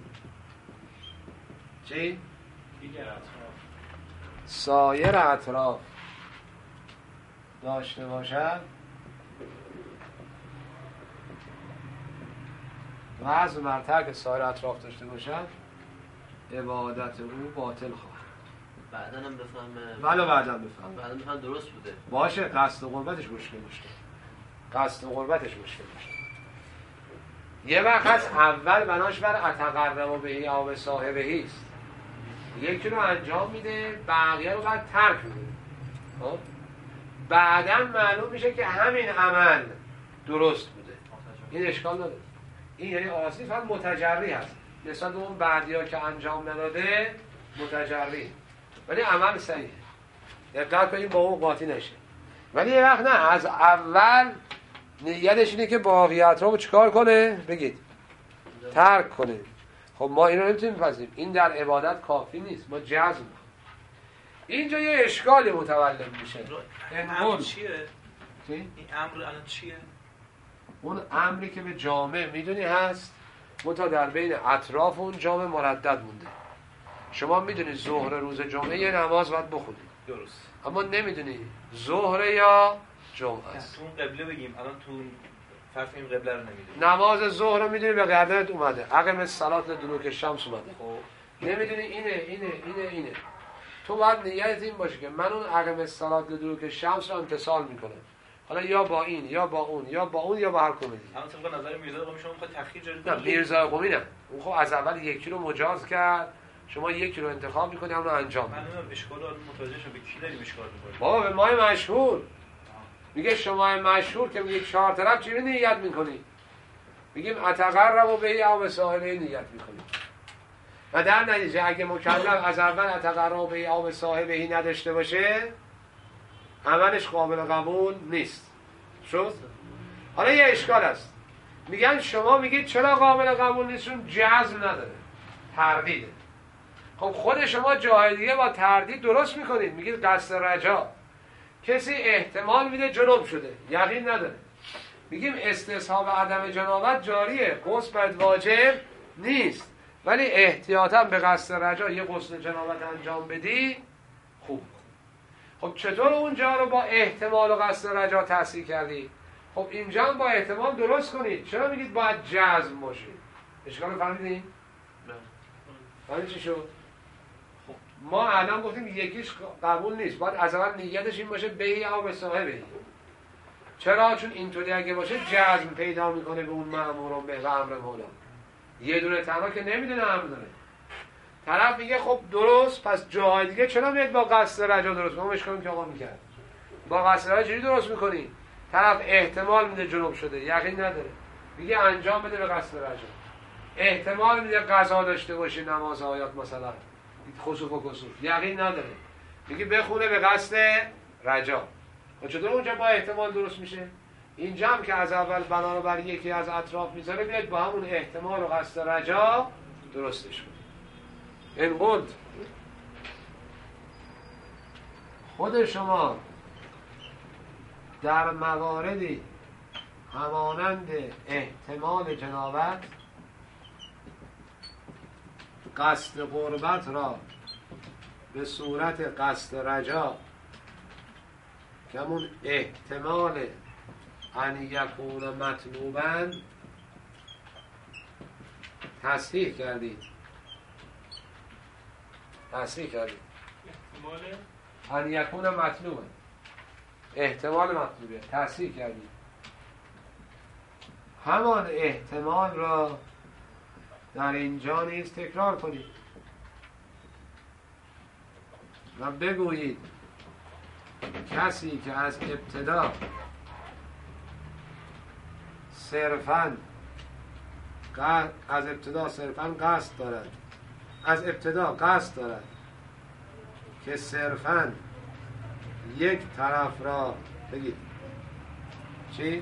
[SPEAKER 2] چی؟
[SPEAKER 5] دیگر اطراف
[SPEAKER 2] سایر اطراف داشته باشد و عزم بر ترک سایر اطراف داشته باشد عبادت او باطل خواهد.
[SPEAKER 7] بعدن هم بفهمه
[SPEAKER 2] ولو بعدن بفهمه
[SPEAKER 7] بعدن بفهمه درست بوده
[SPEAKER 2] باشه، قصد قربتش مشکل مشکل قصد قربتش مشکل مشکل یه وقت هست اول بناش بر اتقرب بهی او به صاحبهی است، یکی رو انجام میده بقیه رو بعد ترک میده، خب بعداً معلوم میشه که همین عمل درست بوده، این اشکال نداره، این یعنی آسی فقط متجری هست نسبت به اون بعدیا که انجام نداده متجری، ولی عمل صحیحه، دقت کنید با اون قاطی نشه. ولی یه وقت نه، از اول نیتش اینه که باقیت رو چیکار کنه؟ بگید ترک کنه. خب ما اینو نمیتونیم بپذیریم، این در عبادت کافی نیست، ما جزم. اینجا یه اشکالی متولد میشه.
[SPEAKER 4] امر چیه؟
[SPEAKER 2] چی؟
[SPEAKER 4] این امر الان چیه؟
[SPEAKER 2] اون امری که به جامع میدونی هست منتها در بین اطراف اون جامع مردد مونده. شما میدونی ظهر روز جمعه یه نماز باید بخونی،
[SPEAKER 4] درست،
[SPEAKER 2] اما نمیدونی ظهر یا جمعه است.
[SPEAKER 4] تو اون قبله بگیم الان تو فرض کنیم قبله رو نمیدونی،
[SPEAKER 2] نماز ظهر رو میدونی به گردنت اومده، اقیم الصلاة لدلوک الشمس اومده،
[SPEAKER 4] خب
[SPEAKER 2] نمیدونی اینه اینه اینه اینه تو باید نیت این باشه که من اون اقیم الصلاة لدلوک الشمس رو امتثال میکنم، حالا یا با این یا با اون یا با اون یا با هر کدوم.
[SPEAKER 4] الان طبق نظر میرزا قمی شما میخواد تأخیر جاری
[SPEAKER 2] نه
[SPEAKER 4] کنید؟
[SPEAKER 2] میرزا قمی نه، اون خب از اول یکی رو مجاز کرد، شما یکی رو انتخاب میکنی اون رو انجام
[SPEAKER 4] من
[SPEAKER 2] میدی.
[SPEAKER 4] نمیدونم اشکال رو متوجه شم به کی داریم اشکال میکنیم.
[SPEAKER 2] بابا به ماه مشهور میگه شما مشهور که میگه چهار طرف چی نیت میکنی؟ میگیم اتقرب به او به صاحبه نیت میکنی و در نتیجه اگه مکلف از اول اتقرب به او به صاحبه نداشته باشه عملش قابل قبول نیست. شد؟ حالا یه اشکال است، میگن شما میگید چرا قابل قبول نیست؟ چون جزم نداره، تردیده. خب خود شما جای دیگه با تردید درست میکنید، میگید قصد رجا. کسی احتمال میده جنوب شده، یقین نداره، میگیم استصحاب عدم جنابت جاریه، غسل باید واجب نیست، ولی احتیاطا به قصد رجا یه غسل جنابت انجام بدی خوب. خب چطور اونجا رو با احتمال و قصد رجا تحصیل کردی؟ خب اینجا هم با احتمال درست کنید. چرا میگید باید جزم باشید؟ اشکال فهمیدین؟
[SPEAKER 5] نه.
[SPEAKER 2] فهمید چی شد؟ خب ما الان گفتیم یکیش قبول نیست، باید از اول نیتش این باشه بهی او به صاحبه. چرا؟ چون اینطوری اگه باشه جزم پیدا میکنه به اون مأمور به و امر مولا. یه دونه تنها که نمیدونه امر داره. طرف میگه خب درست، پس جاهای دیگه چرا میاد با قصد رجا درست کنم؟ اشکالی که آقا میکرد با قصد رجا چجوری درست میکنی؟ طرف احتمال میده جنوب شده، یقین نداره، میگه انجام بده به قصد رجا. احتمال میده قضا داشته باشه، نماز آیات مثلا خسوف و کسوف، یقین نداره، میگه بخونه به قصد رجا. و چطور اونجا با احتمال درست میشه؟ اینجا هم که از اول بنا رو بر یکی از اطراف میذاره، بیاید با همون احتمال و قصد رجا درستش کنید. این قلت خود شما در مواردی همانند احتمال جنابت قصد قربت را به صورت قصد رجا که همون احتمال ان یکون مطلوبا تصحیح کردید تصحیح کردید
[SPEAKER 5] احتمال
[SPEAKER 2] ان یکون مطلوبا، احتمال مطلوبه تصحیح کردید. همان احتمال را در اینجا نیز تکرار کنید و بگویید کسی که از ابتدا صرفاً از ابتدا صرفاً قصد دارد از ابتدا قصد دارد که صرفاً یک طرف را بگید چی؟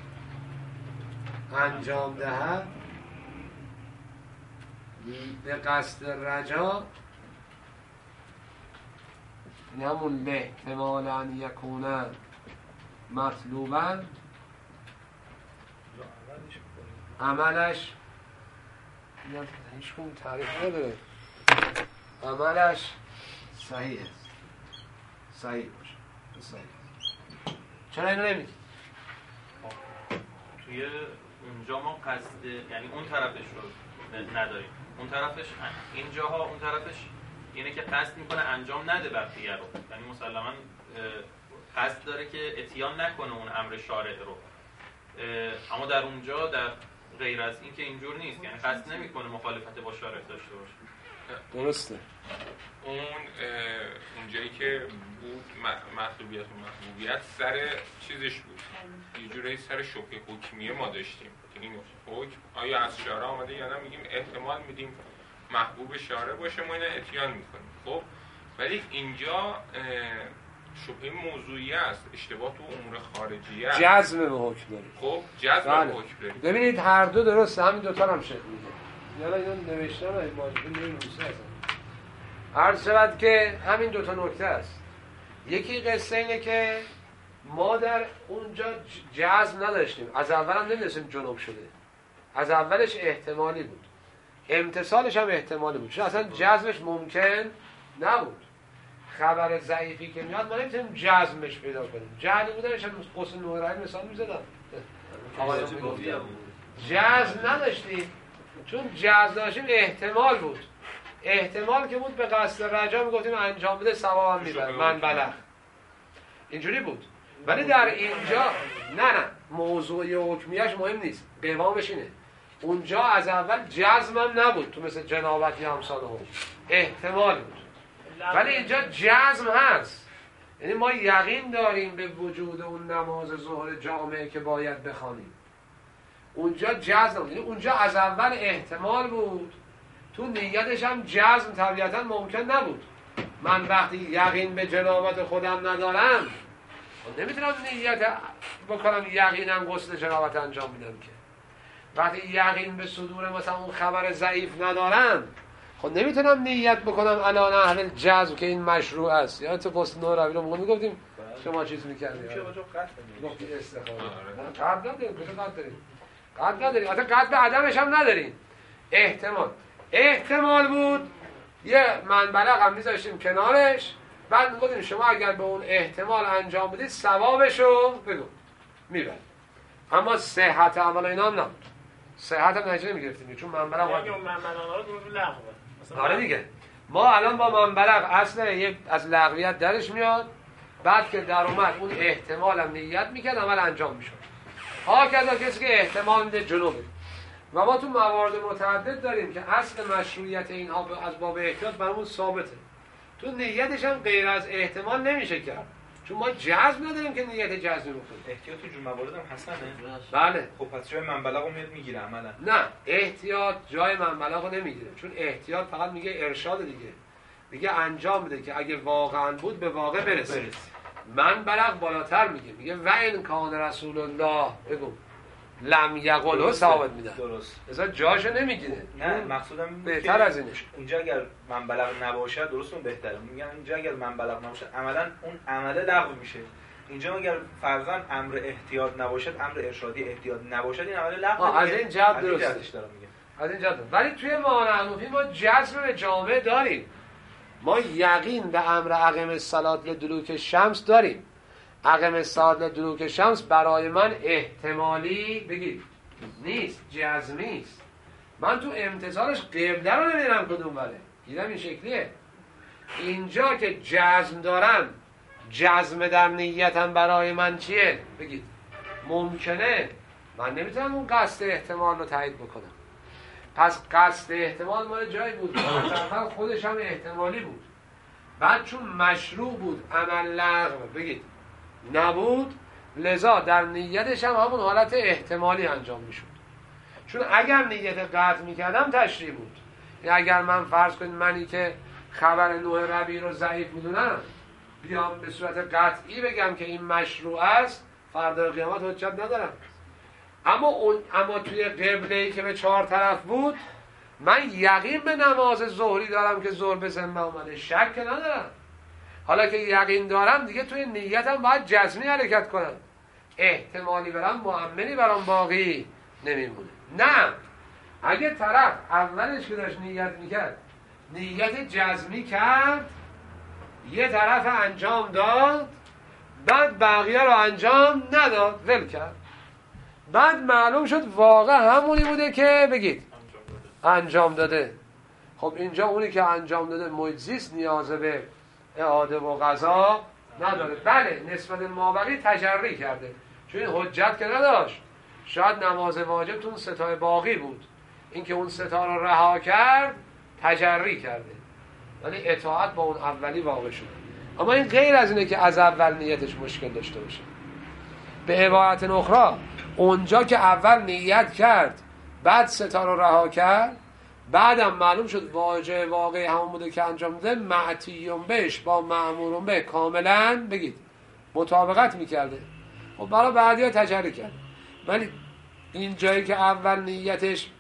[SPEAKER 2] انجام دهد به قصد رجا، این همون به احتمال ان یکونه مطلوبا، عملش هیچ کن تعریف نداره، عملش صحیح است، صحیح باشه، صحیح. چرا اینو نمیدی؟
[SPEAKER 1] توی اونجا ما قصد، یعنی اون طرفش رو نداریم، اون طرفش اینجاها اون طرفش اینه که قصد میکنه انجام نده بقیه رو، یعنی مسلما قصد داره که اتیان نکنه اون امر شارع رو، اما در اونجا در غیر از این که اینجور نیست، یعنی قصد نمیکنه مخالفت با شارع داشته باشه.
[SPEAKER 2] درسته.
[SPEAKER 6] اون اونجایی که بود مطلوبیت و محبوبیت سر چیزش بود، یه جوری سر شبهه حکمیه ما داشتیم که این حکم آیا از شارع آمده یا نه، میگیم احتمال میدیم محبوب شارع باشه، ما اینو اتیان میکنیم. خب ولی اینجا شبهه موضوعی است، اشتباه تو امور خارجی است.
[SPEAKER 2] جزم به حکم داریم.
[SPEAKER 6] خب جزم به
[SPEAKER 2] بله.
[SPEAKER 6] حکم داریم.
[SPEAKER 2] ببینید هر دو درسته، همین دوتا هم شکل میده. یالا اینو نوشتن و ماجبه نمی‌نویسه اصلا. عرض شود که همین دوتا نکته است. یکی قصه اینه که ما در اونجا جزم نداشتیم، از اول هم نمی‌دونستیم جنوب شده، از اولش احتمالی بود، امتصالش هم احتمالی بود، چون اصلا جزمش ممکن نبود. خبر ضعیفی که میاد ما نمیتونیم جزمش پیدا کنیم. جهلی بودنش هم قصه نورانی مثال میزدم، جزم نداشتیم، چون جزم داشتیم احتمال بود، احتمال که بود به قصد رجا میگفتیم انجام بده ثواب میبره، من بلغ اینجوری بود. ولی در اینجا نه نه موضوعی حکمیش مهم نیست، قوامش اینه. اونجا از اول جزم هم نبود، تو مثل جنابت یا امثال هم احتمال بود، ولی اینجا جزم هست. یعنی ما یقین داریم به وجود اون نماز ظهر جامعه که باید بخوانیم. اونجا جزم بود، یعنی اونجا از اول احتمال بود، تو نیتش هم جزم طبیعتا ممکن نبود. من وقتی یقین به جنابت خودم ندارم نمیتونم نیت بکنم یقینم غسل جنابت انجام بدم. که وقتی یقین به صدور مثلا اون خبر ضعیف ندارم، خب نمیتونم نیت بکنم الان اهل جزم که این مشروع است. یا تو پست نور روی رو موقع میگفتیم شما چیز میکردیم
[SPEAKER 4] چه وجه قطع
[SPEAKER 2] گفتی استخاره قطع نداریم، کجا قطع داریم؟ قطع نداریم، حتی قطع به عدمش هم نداریم. احتمال احتمال بود، یه منبلغ هم میذاشتیم کنارش، بعد میگفتیم شما اگر به اون احتمال انجام بدید ثوابشو بگو میبرد. اما صحت عمل اینا هم نبود، صحت هم نتیجه نمیگرفتیم چون منبلغ
[SPEAKER 5] اگه منبلغ ها رو لغوه.
[SPEAKER 2] آره دیگه، ما الان با منبلغ اصل یک از لغویت درش میاد، بعد که در اومد اون احتمال هم نیت میکرد عمل انجام میشد. ها کذا کسی که احتمال میده جنوبه. و ما تو موارد متعدد داریم که اصل مشروعیت اینها از باب احتیاط برامون ثابته. تو نیتش هم غیر از احتمال نمیشه کرد، چون ما جزم نداریم که نیت جزمی بکنیم.
[SPEAKER 4] احتیاط تو جور موارد هم حسنه.
[SPEAKER 2] بله.
[SPEAKER 4] خب پس جای منبلغ رو میاد میگیره عملا.
[SPEAKER 2] نه احتیاط جای منبلغ رو نمیگیره، چون احتیاط فقط میگه ارشاد دیگه، میگه انجام بده که اگه واقعا بود به واقع برسه. منبلغ بالاتر میگه، میگه و این کان رسول الله بگو لم یقله ثابت میدن.
[SPEAKER 4] درست.
[SPEAKER 2] اصلا جاشو نمیگیره.
[SPEAKER 4] نه مقصودم
[SPEAKER 2] بهتر از اینش.
[SPEAKER 4] اونجا اگر منبلغ نباشه درست اون بهتره. میگن اینجا اگر منبلغ نباشه عملا اون عمله لغو میشه. اینجا اگر فرضاً امر احتیاط نباشد، امر ارشادی احتیاط نباشد، این عمل لغو میشه.
[SPEAKER 2] از این جهت درسته. از این جهت. ولی توی معنوی ما جزم به جامعه داریم. ما یقین به امر اقیم الصلاة لدلوک شمس داریم. اقیم الصلاة لدلوک شمس برای من احتمالی بگید نیست، جزمی است. من تو امتثالش قبله رو نمیدونم کدوم بله، دیدم این شکلیه. اینجا که جزم دارم، جزم در نیتم برای من چیه؟ بگید ممکنه، من نمیتونم اون قصد احتمال رو تایید بکنم. پس قصد احتمال مال جایی بود، مثلا خودش هم احتمالی بود، بعد چون مشروع بود عمل لغو بگید نبود، لذا در نیتش هم همون حالت احتمالی انجام میشد. چون اگر نیت قطع میکردم تشریع بود. یعنی اگر من فرض کنید منی که خبر نوح ربیع رو ضعیف میدونم بیام به صورت قطعی بگم که این مشروع است، فردا قیامت حجت ندارم. اما اون اما توی قبله‌ای که به چهار طرف بود، من یقین به نماز ظهری دارم که ظهر به ذمه اومده، شک ندارم. حالا که یقین دارم دیگه توی نیتم باید جزمی حرکت کنم، احتمالی برام مؤمنی برام باقی نمیمونه. نه، اگه طرف اولش که داشت نیت میکرد نیت جزمی کرد، یه طرف انجام داد، بعد بقیه رو انجام نداد، ول کرد، بعد معلوم شد واقع همونی بوده که بگید انجام داده. خب اینجا اونی که انجام داده مجزیست، نیاز به اعاده و قضا نداره. بله نسبت مابقی تجری کرده، چون این حجت که نداشت. شاید نماز واجب تو اون ستای باقی بود، این که اون ستا رو رها کرد تجری کرده، ولی اطاعت با اون اولی واقع شده. اما این غیر از اینه که از اول نیتش مشکل داشته باشه. به عبارت اخرى اونجا که اول نیت کرد بعد ستا رو رها کرد، بعدم معلوم شد واجه واقعی همون بوده که انجام میده، معتیون بهش با مأمورون به کاملا بگید مطابقت میکرده. خب برای بعدی ها تجری کرد. ولی این جایی که اول نیتش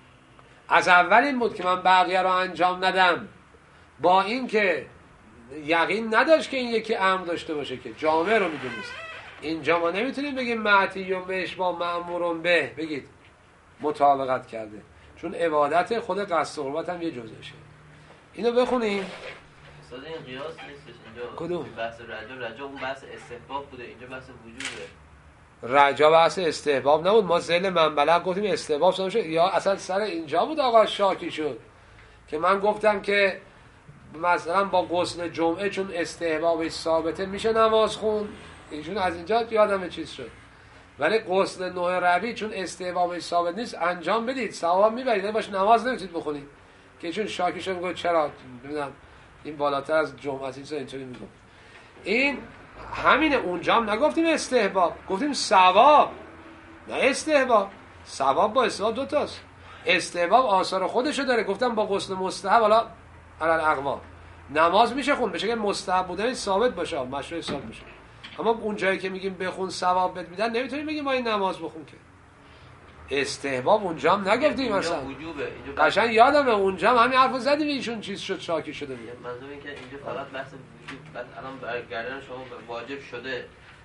[SPEAKER 2] از اول این بود که من بقیه رو انجام ندم، با این که یقین نداشت که این یکی امر داشته باشه که جامعه رو میدونست، اینجا ما نمیتونیم بگیم معتیون بهش با مأمورون به بگید مطابقت کرده، چون عبادت خود قصد قربت هم یه جزشه. اینو بخونیم.
[SPEAKER 7] استاد این قیاس نیستش اینجا.
[SPEAKER 2] کدوم؟
[SPEAKER 7] بحث رجا رجا اون بحث استحباب بوده، اینجا بحث وجوبه.
[SPEAKER 2] رجا بحث استحباب نبود، ما ذل منبلغ گفتیم استحباب شد، یا اصلا سر اینجا بود آقا شاکی شد که من گفتم که مثلا با غسل جمعه چون استحبابش ثابته میشه نماز خون، ایشون از اینجا یادم چیز شد. ولی غسل نوع ربیع چون استحبابش ثابت نیست انجام بدید ثواب میبرید، باش نماز نمیتونید بخونید. که چون شاکی شد میگه چرا نمیدونم این بالاتر از جمعه است، اینطوری میگه. این همینه، اونجا هم نگفتیم استحباب، گفتیم ثواب نه استحباب. ثواب با استحباب دو تاست. استحباب آثار خودشو داره، گفتم با غسل مستحب حالا علل اقوا نماز میشه خون، بشه که مستحب بودن ثابت باشه، مشروع ثابت باشه. اما اون جایی که میگیم بخون ثواب بهت میدن نمیتونیم بگیم ما این نماز بخون که. استحباب اونجا هم نگفتیم مثلا
[SPEAKER 7] وجوبه.
[SPEAKER 2] قشنگ یادمه اونجا هم همین حرفو زدیم، ایشون چیز شد شاکی شده بود.
[SPEAKER 7] منظور این که اینجا فقط بحث وجوب، بعد الان برگردن شما واجب شده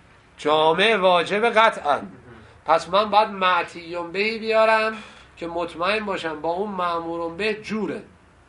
[SPEAKER 2] جامع واجب قطعا. پس من باید معتیون بهی بیارم که مطمئن باشم با اون مأمورون به جوره.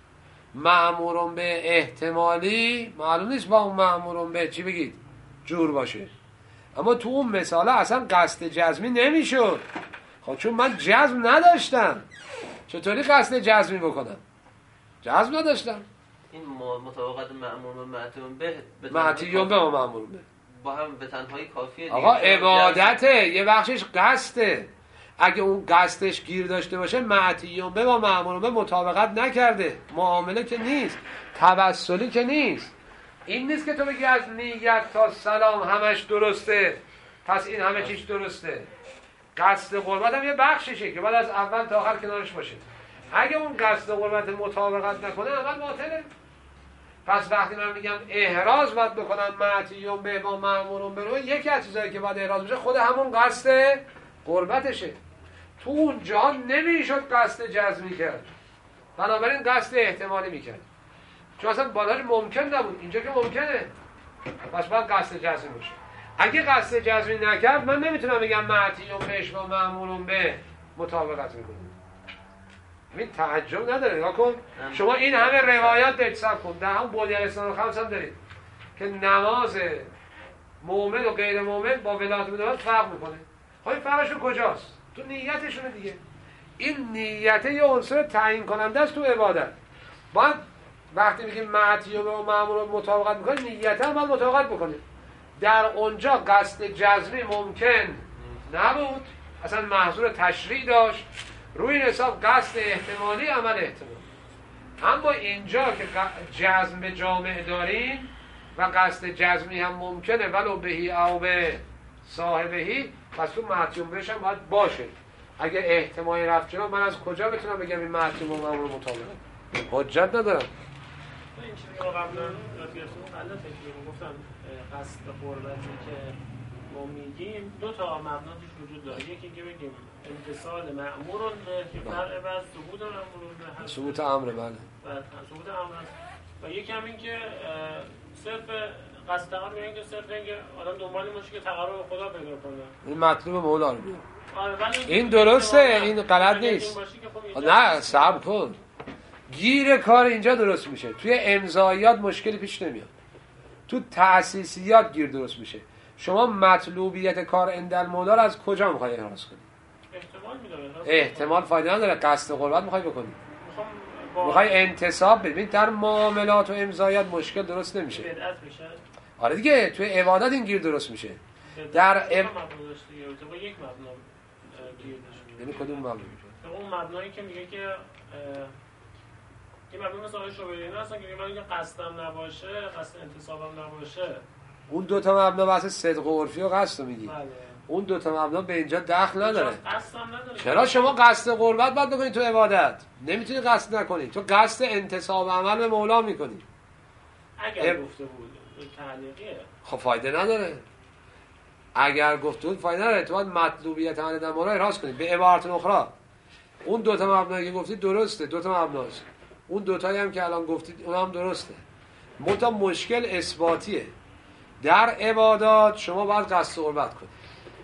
[SPEAKER 2] مأمورون به احتمالی معلوم نیست با اون مأمورون به چی بگید جور باشه. اما تو اون مثاله اصلا قصد جزمی نمیشد. خب چون من جزم نداشتم چطوری قصد جزمی بکنم؟ جزم نداشتم.
[SPEAKER 7] این مطابقت مأمور و معتیون به
[SPEAKER 2] معتیون به و مأمورون به
[SPEAKER 7] با هم به تنهایی کافیه.
[SPEAKER 2] آقا عبادته، یه بخشش قصده. اگه اون قصدش گیر داشته باشه معتیون به با مأمورون به مطابقت نکرده، معامله که نیست، توسلی که نیست. این نیست که تو بگی از نیت تا سلام همش درسته پس این همه چیش درسته. قصد قربت هم یه بخششه که باید از اول تا آخر کنارش باشه. اگه اون قصد قربت مطابقت نکنه اول باطله. پس وقتی من میگم احراز باید بکنم معتیون به با مأمورون به، یکی از چیزایی که باید احراز بشه خود همون قصد قربتشه. تو اون جا نمیشد قصد جزمی کرد، بنابراین قصد احتمالی میکرد، چون اصلا بالاش ممکن نبود. اینجا که ممکنه، پس باید قصد جزمی باشه. اگه قصد جزمی نکرد من نمیتونم بگم معتیون بهش با مأمورون به مطابقت میکنیم. این تعجب نداره. نگاه کن شما این همه روایات دارید، صبر کن، در هم بنیان اسلام الخمس هم دارید که نماز مؤمن و غیر مؤمن با ولایت مدارات فرق میکنه. خب این فرقشون کجاست؟ تو نیتشونه دیگه. این نیت یه عنصر تعیین کننده است تو عبادت. باید وقتی میگیم معتیون و مأمورون مطابقت میکنه، نیت هم باید مطابقت بکنه. در اونجا قصد جزمی ممکن نبود، اصلا محظور تشریع داشت، روی این حساب قصد احتمالی عمل احتمالی. اما اینجا که جزم به جامع داریم و قصد جزمی هم ممکنه ولو بهی او به صاحبهی، پس تو معتیون بهش هم باید باشه. اگه احتمالی رفت جلو، من از کجا بتونم بگم این معتیون و مأمور مطابقه؟ حجت ندارم.
[SPEAKER 5] این چیزی که قبلا رفیقتون قلت فکر گفتم قصد قربتی که ما میگیم دو تا مبنا توش وجود داره. یکی که بگیم امتصال مأمورون به که فرع بر ثبوت مأمورون به هست،
[SPEAKER 2] ثبوت امر بله
[SPEAKER 5] و ثبوت امر هست. و یکی هم این که صرف قصد تقرب، یعنی که صرف اینکه آدم دنبال این باشه که تقرب به خدا پیدا کنه،
[SPEAKER 2] این مطلوب مولا رو بیاره.
[SPEAKER 5] آره
[SPEAKER 2] این درسته، این غلط نیست. نه صبر کن، گیر کار اینجا درست میشه. توی امضایات مشکلی پیش نمیاد، تو تأسیسیات گیر درست میشه. شما مطلوبیت کار اندل مولا رو از کجا میخوای احراز کنی؟
[SPEAKER 5] احتمال میداره.
[SPEAKER 2] احتمال فایده نداره. قصد قربت میخوای بکنی، میخوای انتصاب ببین. در معاملات و امضایات مشکل درست نمیشه.
[SPEAKER 5] بدعت میشه.
[SPEAKER 2] آره دیگه، توی عبادات این گیر درست میشه. در ام...
[SPEAKER 5] مبنا داشته دیگه، با یک مبنا گیر داشته.
[SPEAKER 2] یعنی کدوم مبنا میشه؟
[SPEAKER 5] اون مبنایی که میگه که این مبنا مثلا شبهه هستن که من اینکه قصدم نباشه، قصد انتصابم نباشه.
[SPEAKER 2] اون دو تا مبنا بحث صدق و عرفی و قصد رو میگی.
[SPEAKER 5] بله.
[SPEAKER 2] اون دو تا مبنا به اینجا دخل نداره.
[SPEAKER 5] قصد هم نداره.
[SPEAKER 2] چرا شما قصد قربت باید بکنید تو عبادت؟ نمیتونی قصد نکنی. تو قصد انتصاب عمل به مولا میکنی.
[SPEAKER 5] اگر گفته بود تعلیقیه
[SPEAKER 2] خب فایده نداره. اگر گفته بود فایده نداره. تو باید مطلوبیت عمل در مولا احراز کنید. به عبارت اخرى اون دو تا مبنایی که گفتید درسته، دو تا مبناست. اون دو تایی هم که الان گفتید اون هم درسته. منتها مشکل اثباتیه. در عبادات شما باید قصد قربت کنی.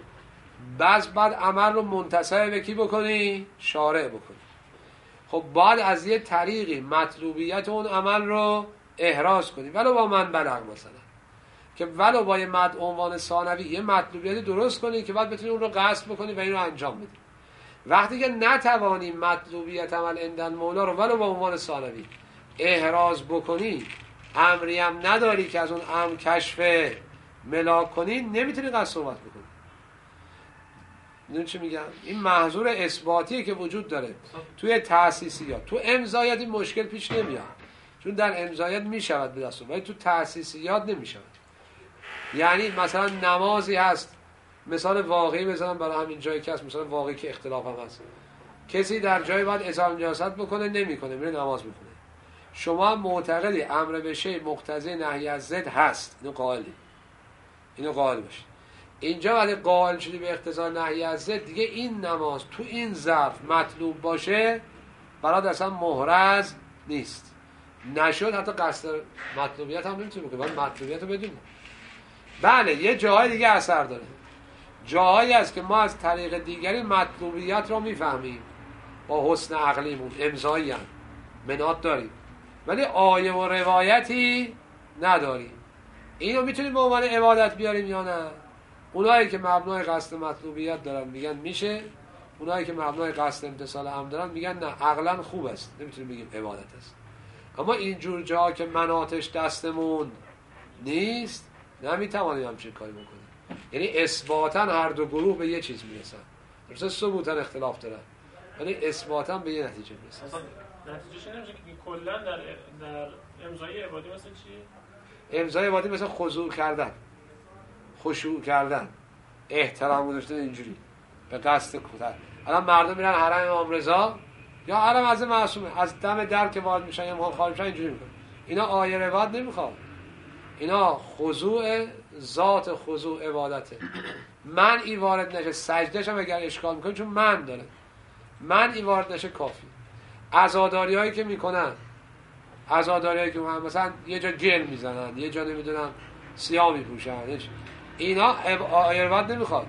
[SPEAKER 2] بعض بعد عمل رو منتسب به کی بکنی؟ شارع بکنی. خب باید از یه طریقی مطلوبیت اون عمل رو احراز کنی، ولو با من بلغ مثلا، که ولو با یه مد عنوان ثانوی یه مطلوبیت درست کنی که بعد بتونی اون رو قصد بکنی و این رو انجام بدی. وقتی که نتوانی مطلوبیت عمل عندن مولا رو ولو با عنوان ثانوی احراز بکنی، امری هم نداری که از اون امر کشف ملاک کنی، نمیتونی قصد صحبت بکنی. میدونی چی میگم؟ این محظور اثباتیه که وجود داره توی تأسیسیات. تو امضایت این مشکل پیش نمیاد، چون در امضایت میشود به دست، ولی تو تأسیسیات نمیشود. یعنی مثلا نمازی هست، مثال واقعی بزنم برای همین جایی که هست، مثلا واقعی که اختلاف هم هست، کسی در جایی باید اظهار نجاست بکنه، نمیکنه، میره نماز میکنه. شما معتقدی امر به شیء مقتضی نهی از ضد هست، اینو قائلی، اینو قائل باشید. اینجا ولی قائل شدی به اقتضای نهی از ضد، دیگه این نماز تو این ظرف مطلوب باشه برات اصلا محرز نیست. نشد حتی قصد مطلوبیت هم نمیتونی بکنی، باید مطلوبیت رو بدونی. بله یه جاهای دیگه اثر داره، جاهایی هست که ما از طریق دیگری مطلوبیت رو میفهمیم با حسن عقلیمون، امضایی هم منات داریم، ولی آیه و روایتی نداریم. اینو میتونیم به عنوان عبادت بیاریم یا نه؟ اونایی که مبنای قصد مطلوبیت دارن میگن میشه، اونایی که مبنای قصد امتصال امر دارن میگن نه عقلا خوب است، نمیتونیم بگیم عبادت است. اما اینجور جا که مناتش دستمون نیست نمیتوانیم همچین کاری بکنیم. یعنی اثباتا هر دو گروه به یه چیز میرسن، درسته ثبوتا اختلاف دارن، ولی اثباتا به یه نتیجه میرسن.
[SPEAKER 5] اصلا نتیجهش نمیشه که کلا در در امضای عبادی مثلا چی؟
[SPEAKER 2] امضای عبادی مثلا خضوع کردن، خشوع کردن، احترام گذاشتن، اینجوری به قصد کوتاه. الان مردم میرن حرم امام رضا یا حرم از معصومه، از دم در که وارد میشن یا میخوان خارج میشن اینجوری میکنن. اینا آیه روایت نمیخواد، اینا خضوع ذات، خضوع عبادته. من ای وارد نشه، سجدهش هم اگر اشکال میکنه چون من داره، من ای وارد نشه کافی. عزاداری هایی که میکنن، عزاداری هایی که مثلا یه جا گل میزنن، یه جا نمیدونم سیاه میپوشن، اینا آیه روایت نمیخواد.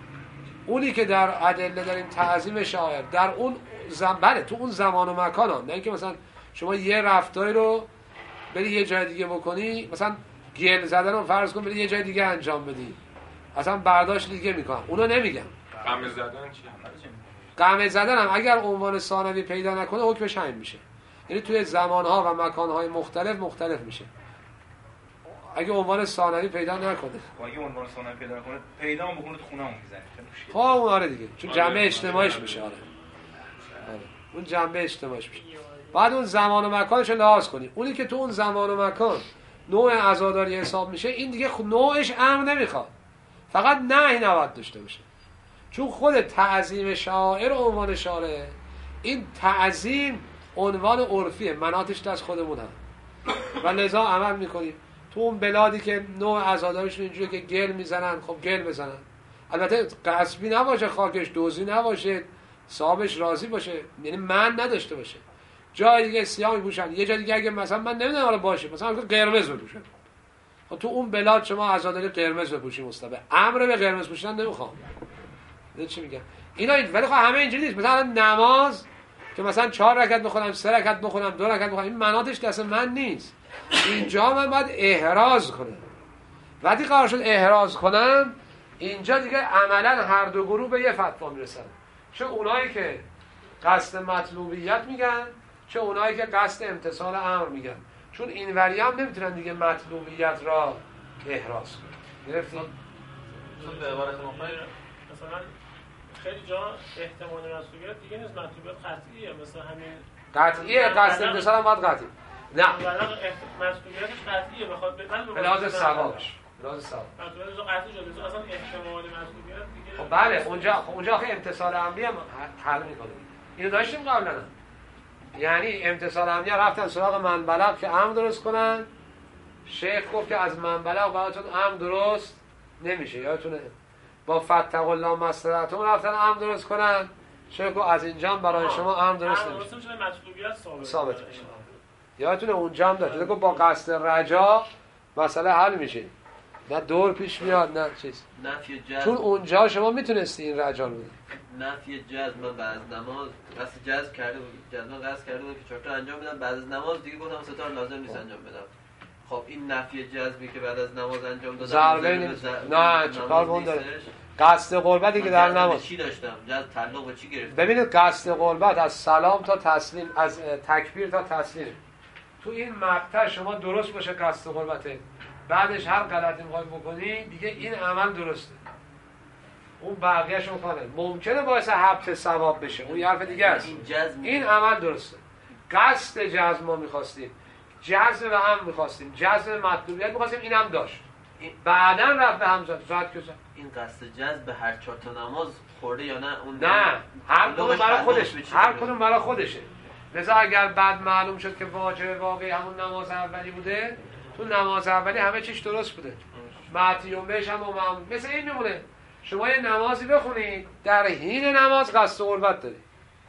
[SPEAKER 2] اونی که در ادله داریم تعظیم شاعر در اون زم... بله تو اون زمان و مکان هم، نه اینکه مثلا شما یه رفتاری رو بری یه جای دیگه بکنی، مثلا گل زدن رو فرض کن بری یه جای دیگه انجام بدی، اصلا برداشت دیگه میکنم، اونو نمیگم.
[SPEAKER 6] قمه زدن چی؟
[SPEAKER 2] قمه زدن هم اگر عنوان ثانوی پیدا نکنه حکمش همین میشه، یعنی توی زمانها و مکانهای مختلف مختلف میشه. اگه عنوان ثانوی پیدا نکنه،
[SPEAKER 4] اگه عنوان ثانوی پیدا نکنه، پیدا هم بکنه تو خونه‌مون میزنه.
[SPEAKER 2] خب اون آره دیگه، چون جنبه اجتماعیش میشه. آره آره اون جنبه اجتماعیش میشه. بعد اون زمان و مکانش رو لحاظ کنی. اونی که تو اون زمان و مکان نوع عزاداری حساب میشه، این دیگه نوعش امر نمیخواد، فقط نهی نباید داشته باشه، چون خود تعظیم شاعر عنوان شارع، این تعظیم عنوان عرفیه، مناتش دست خودمون هم و لذا عمل میکنیم. تو اون بلادی که نوع عزاداریشون اینجوریه که گل میزنن، خب گل بزنن، البته غصبی نباشه، خاکش دوزی نباشه، صاحبش راضی باشه، یعنی من نداشته باشه. جای دیگه سیاه میپوشن، یه جای دیگه اگه مثلا من نمیدونم حالا باشه مثلا قرمز بپوشن، خب تو اون بلاد شما عزاداری قرمز بپوشی مستبه، امر به قرمز پوشیدن نمیخوام. نه چی میگم اینا این، ولی خب همه اینجوری نیست. مثلا نماز که مثلا چهار رکعت بخونم، سه رکعت بخونم، دو رکعت بخونم، این مناتش دست من نیست. اینجا من باید احراز کنم. وقتی قرار شد احراز کنم، اینجا دیگه عملا هر دو گروه به یه فتوا میرسن، چه اونایی که قصد مطلوبیت میگن، چه اونایی که قصد امتثال امر میگن، چون این وری هم نمیتونن دیگه مطلوبیت را احراز کنن. گرفتین؟
[SPEAKER 1] چون به عبارت مخیر
[SPEAKER 5] مثلا خیلی جا احتمال مطلوبیت دیگه نیست، مطلوبیت قطعیه، مثلا همین
[SPEAKER 2] قطعیه، قصد امتثال هم باید قطعی. نه
[SPEAKER 5] مطلوبیتش قطعیه، بخواد من
[SPEAKER 2] به لحاظ ثوابش، به لحاظ ثواب
[SPEAKER 5] مطلوبیت قطعی شده، اصلا احتمال مطلوبیت دیگه
[SPEAKER 2] خب بله اونجا خب اونجا آخه امتصال عمدی هم حل میکنه. اینو داشتیم قبلا. یعنی امتصال عمدی رفتن سراغ منبلغ که عمد درست کنن. شیخ گفت که از منبلغ براتون عمد درست نمیشه. یادتونه با فتق الله مصدرتون رفتن عمد درست کنن. شیخ گفت از اینجا برای شما عمد درست نمیشه.
[SPEAKER 5] درست میشه مطلوبیت ثابت
[SPEAKER 2] ثابت میشه. یادتونه اونجا هم داشت. گفت با قصد رجا مسئله حل میشه. نه دور پیش میاد نه چیز.
[SPEAKER 7] نفی جزم.
[SPEAKER 2] چون اونجا شما میتونستی این رجا رو بدید.
[SPEAKER 7] نفی جزم من بعد از نماز قصد جزم کرده بود. جزم قصد کرده بود که چهار تا انجام بدم، بعد از نماز دیگه گفتم سه تا لازم نیست انجام بدم. خب این نفی جزمی که بعد از نماز انجام دادم
[SPEAKER 2] ضربه نمیشه. نه چیکار اون داره؟ قصد قربتی که در نماز
[SPEAKER 7] چی داشتم؟ جز تعلق به چی گرفت؟
[SPEAKER 2] ببینید قصد قربت از سلام تا تسلیم، از تکبیر تا تسلیم. تو این مقطع شما درست باشه قصد قربته. بعدش هر غلطی میخوای بکنی دیگه این عمل درسته. اون بقیه‌اش رو کنه. ممکنه باعث حبط ثواب بشه. اون یه حرف دیگه است.
[SPEAKER 7] این جزم
[SPEAKER 2] این عمل درسته. قصد جزم ما می‌خواستیم. جزم به هم می‌خواستیم. جزم مطلوبیت می‌خواستیم، اینم داشت. بعداً رفت به همزاد. زاد کجا؟
[SPEAKER 7] این قصد جزم به هر چهار تا نماز خورده یا نه؟ اون
[SPEAKER 2] نه، هر کدوم برای خودش. هر کدوم برای خودشه. لذا اگر بعد معلوم شد که واجب واقعی همون نماز اولی بوده، تو نماز اولی همه چیش درست بوده. معتیون بهش هم معمول. مثل این میمونه. شما یه نمازی بخونید، در حین نماز قصد قربت دارید.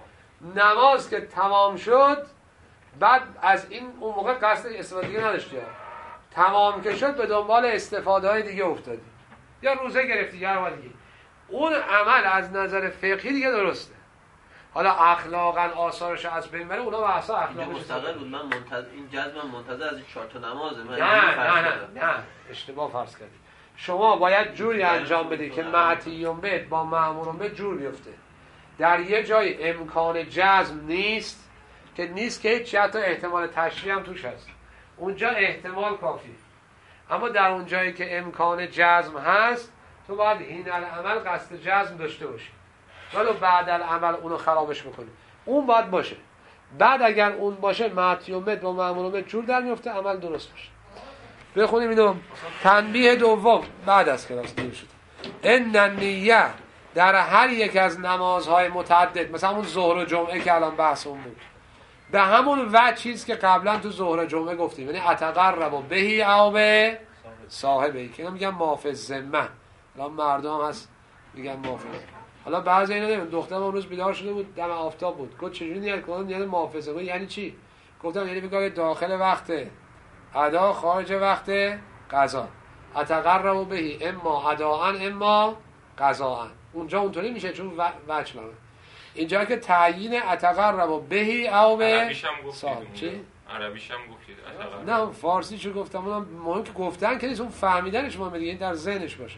[SPEAKER 2] نماز که تمام شد، بعد از این اون موقع قصد استفاده دیگه نداشتی. تمام که شد به دنبال استفاده های دیگه افتادی. یا روزه گرفتی یا هر دیگه. اون عمل از نظر فقهی دیگه درسته. حالا اخلاقاً آثارش از بین بره، اونا بحثا اخلاقی
[SPEAKER 7] مستقل بود. من منتظر این جزم منتظر از این چهار تا نمازه. من
[SPEAKER 2] نه نه نه نه اشتباه فرض کردی. شما باید جوری انجام بدی که معتیون بید با مأمورون بید جور بیفته. در یه جای امکان جزم نیست که نیست که هیچ حتی احتمال تشریح هم توش هست. اونجا احتمال کافی. اما در اون جایی که امکان جزم هست تو باید این العمل قصد جزم داشته باشی. ولو بعد العمل اونو خرابش بکنی. اون باید باشه. بعد اگر اون باشه معتیون بید با مأمورون بید جور در میفته، عمل درست باشه. بخونیم اینو. تنبیه دوم بعد از کلاس دیر شد. ان النیه در هر یک از نمازهای متعدد، مثلا همون ظهر و جمعه که الان بحث اون بود، به همون وجه چیز که قبلا تو ظهر و جمعه گفتیم، یعنی اتقرب بهی او به صاحبی، که میگن محافظ ذمه. الان مردم هست میگن محافظ. حالا بعضی اینا نمیدونن. دخترم اون روز بیدار شده بود، دم آفتاب بود، گفت چجوری نیت کنم؟ یعنی محافظه. یعنی چی؟ گفتم یعنی بگم داخل وقته ادا، خارج وقت قضا. اتقرب بهی اما اداءن اما قضاءن. اونجا اونطوری میشه چون وجه لازم. اینجا که تعیین اتقرب بهی او به
[SPEAKER 6] عربیش هم گفتید.
[SPEAKER 2] چی؟
[SPEAKER 6] عربیش هم گفتید اتقرب.
[SPEAKER 2] نه فارسی چو گفتم، اونم مهم که گفتن که نیست، اون فهمیدنش مهمه دیگه، این در ذهنش باشه.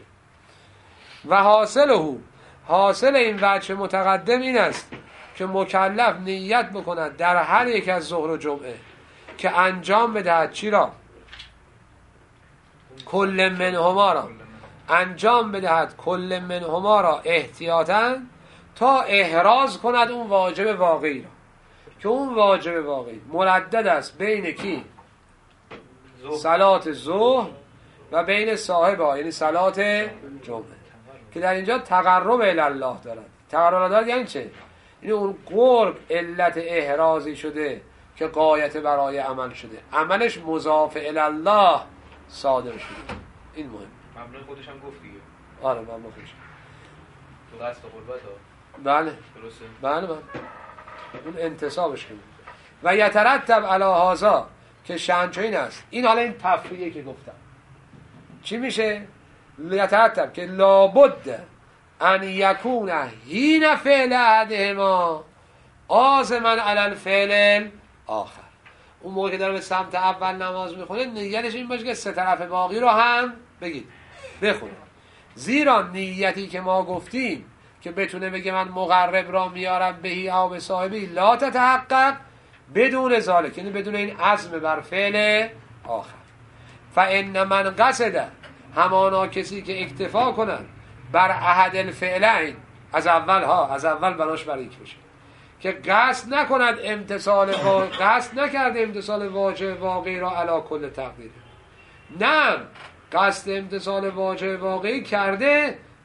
[SPEAKER 2] و حاصله، حاصل این وجه متقدم این است که مکلف نیت بکند در هر یک از ظهر و جمعه که انجام بدهد چی را؟ کل منهما را انجام بدهد، کل منهما را احتیاطاً، تا احراز کند اون واجب واقعی را، که اون واجب واقعی مردد است بین کی؟ صلات ظهر و بین صاحبها، یعنی صلات جمعه، که در اینجا تقرب الی الله دارد. تقرب دارد یعنی چه؟ یعنی اون قرب علت احرازی شده که غایت برای عمل شده، عملش مضاف الی الله صادر شده. این مهم.
[SPEAKER 4] مبنای خودش هم گفت دیگه.
[SPEAKER 2] آره مبنای خودش.
[SPEAKER 4] تو قصد قربت ها.
[SPEAKER 2] بله.
[SPEAKER 4] درسته.
[SPEAKER 2] بله بله. اون انتصابش کنید. و یترتب علی هذا، که شأن این است. این حالا این تفریعی که گفتم. چی میشه؟ یترتب که لابد ان یکون حین فعل احدهما عازما علی الفعل آخر. اون موقع که داره به سمت اول نماز میخونه، نیتش این باشه که سه طرف باقی رو هم بگید بخونه. زیرا نیتی که ما گفتیم که بتونه بگه من مقرب را میارم بهی او به صاحبی، لا تتحقق بدون ذالک، یعنی بدون این عزم بر فعل آخر. فان من قصد، همانا کسی که اکتفا کنن بر احد الفعلین، از اول ها از اول بناش بر یک بشه، که قصد نکند امتصال وا... قصد نکرده امتصال واجب واقعی را علی کل تقدیر، نه قصد امتصال واجب واقعی کرده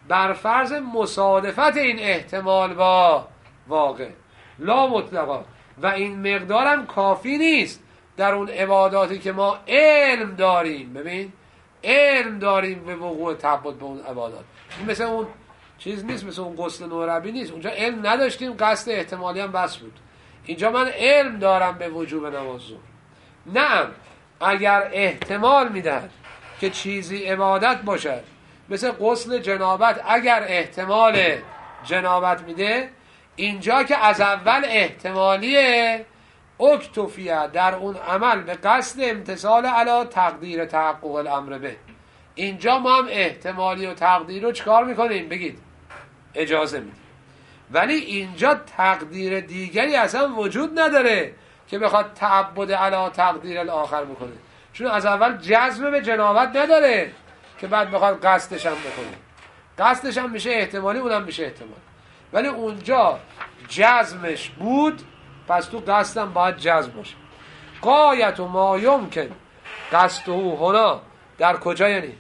[SPEAKER 2] بر فرض مصادفت این احتمال با واقع، لا مطلقا. و این مقدارم کافی نیست در اون عباداتی که ما علم داریم. ببین علم داریم به وقوع تعبد به اون عبادات. این مثل اون چیز نیست، مثل اون غسل نوربی نیست. اونجا علم نداشتیم، قصد احتمالی هم بس بود. اینجا من علم دارم به وجوب نماز ظهر. نه، اگر احتمال میدهد که چیزی عبادت باشد مثل غسل جنابت، اگر احتمال جنابت میده، اینجا که از اول احتمالیه اکتفیه در اون عمل به قصد امتثال علی تقدیر تحقق الامر به. اینجا ما هم احتمالی و تقدیر رو چکار میکنیم؟ بگید اجازه میدیم. ولی اینجا تقدیر دیگری اصلا وجود نداره که بخواد تعبد علی تقدیر الاخر بکنه، چون از اول جزم به جنابت نداره که بعد بخواد قصدش هم بکنه. قصدش هم میشه احتمالی، اونم میشه احتمالی. ولی اونجا جزمش بود، پس تو قصدم باید جزم باشه. غایت و ما یمکن قصده هنا در کجا؟ یعنی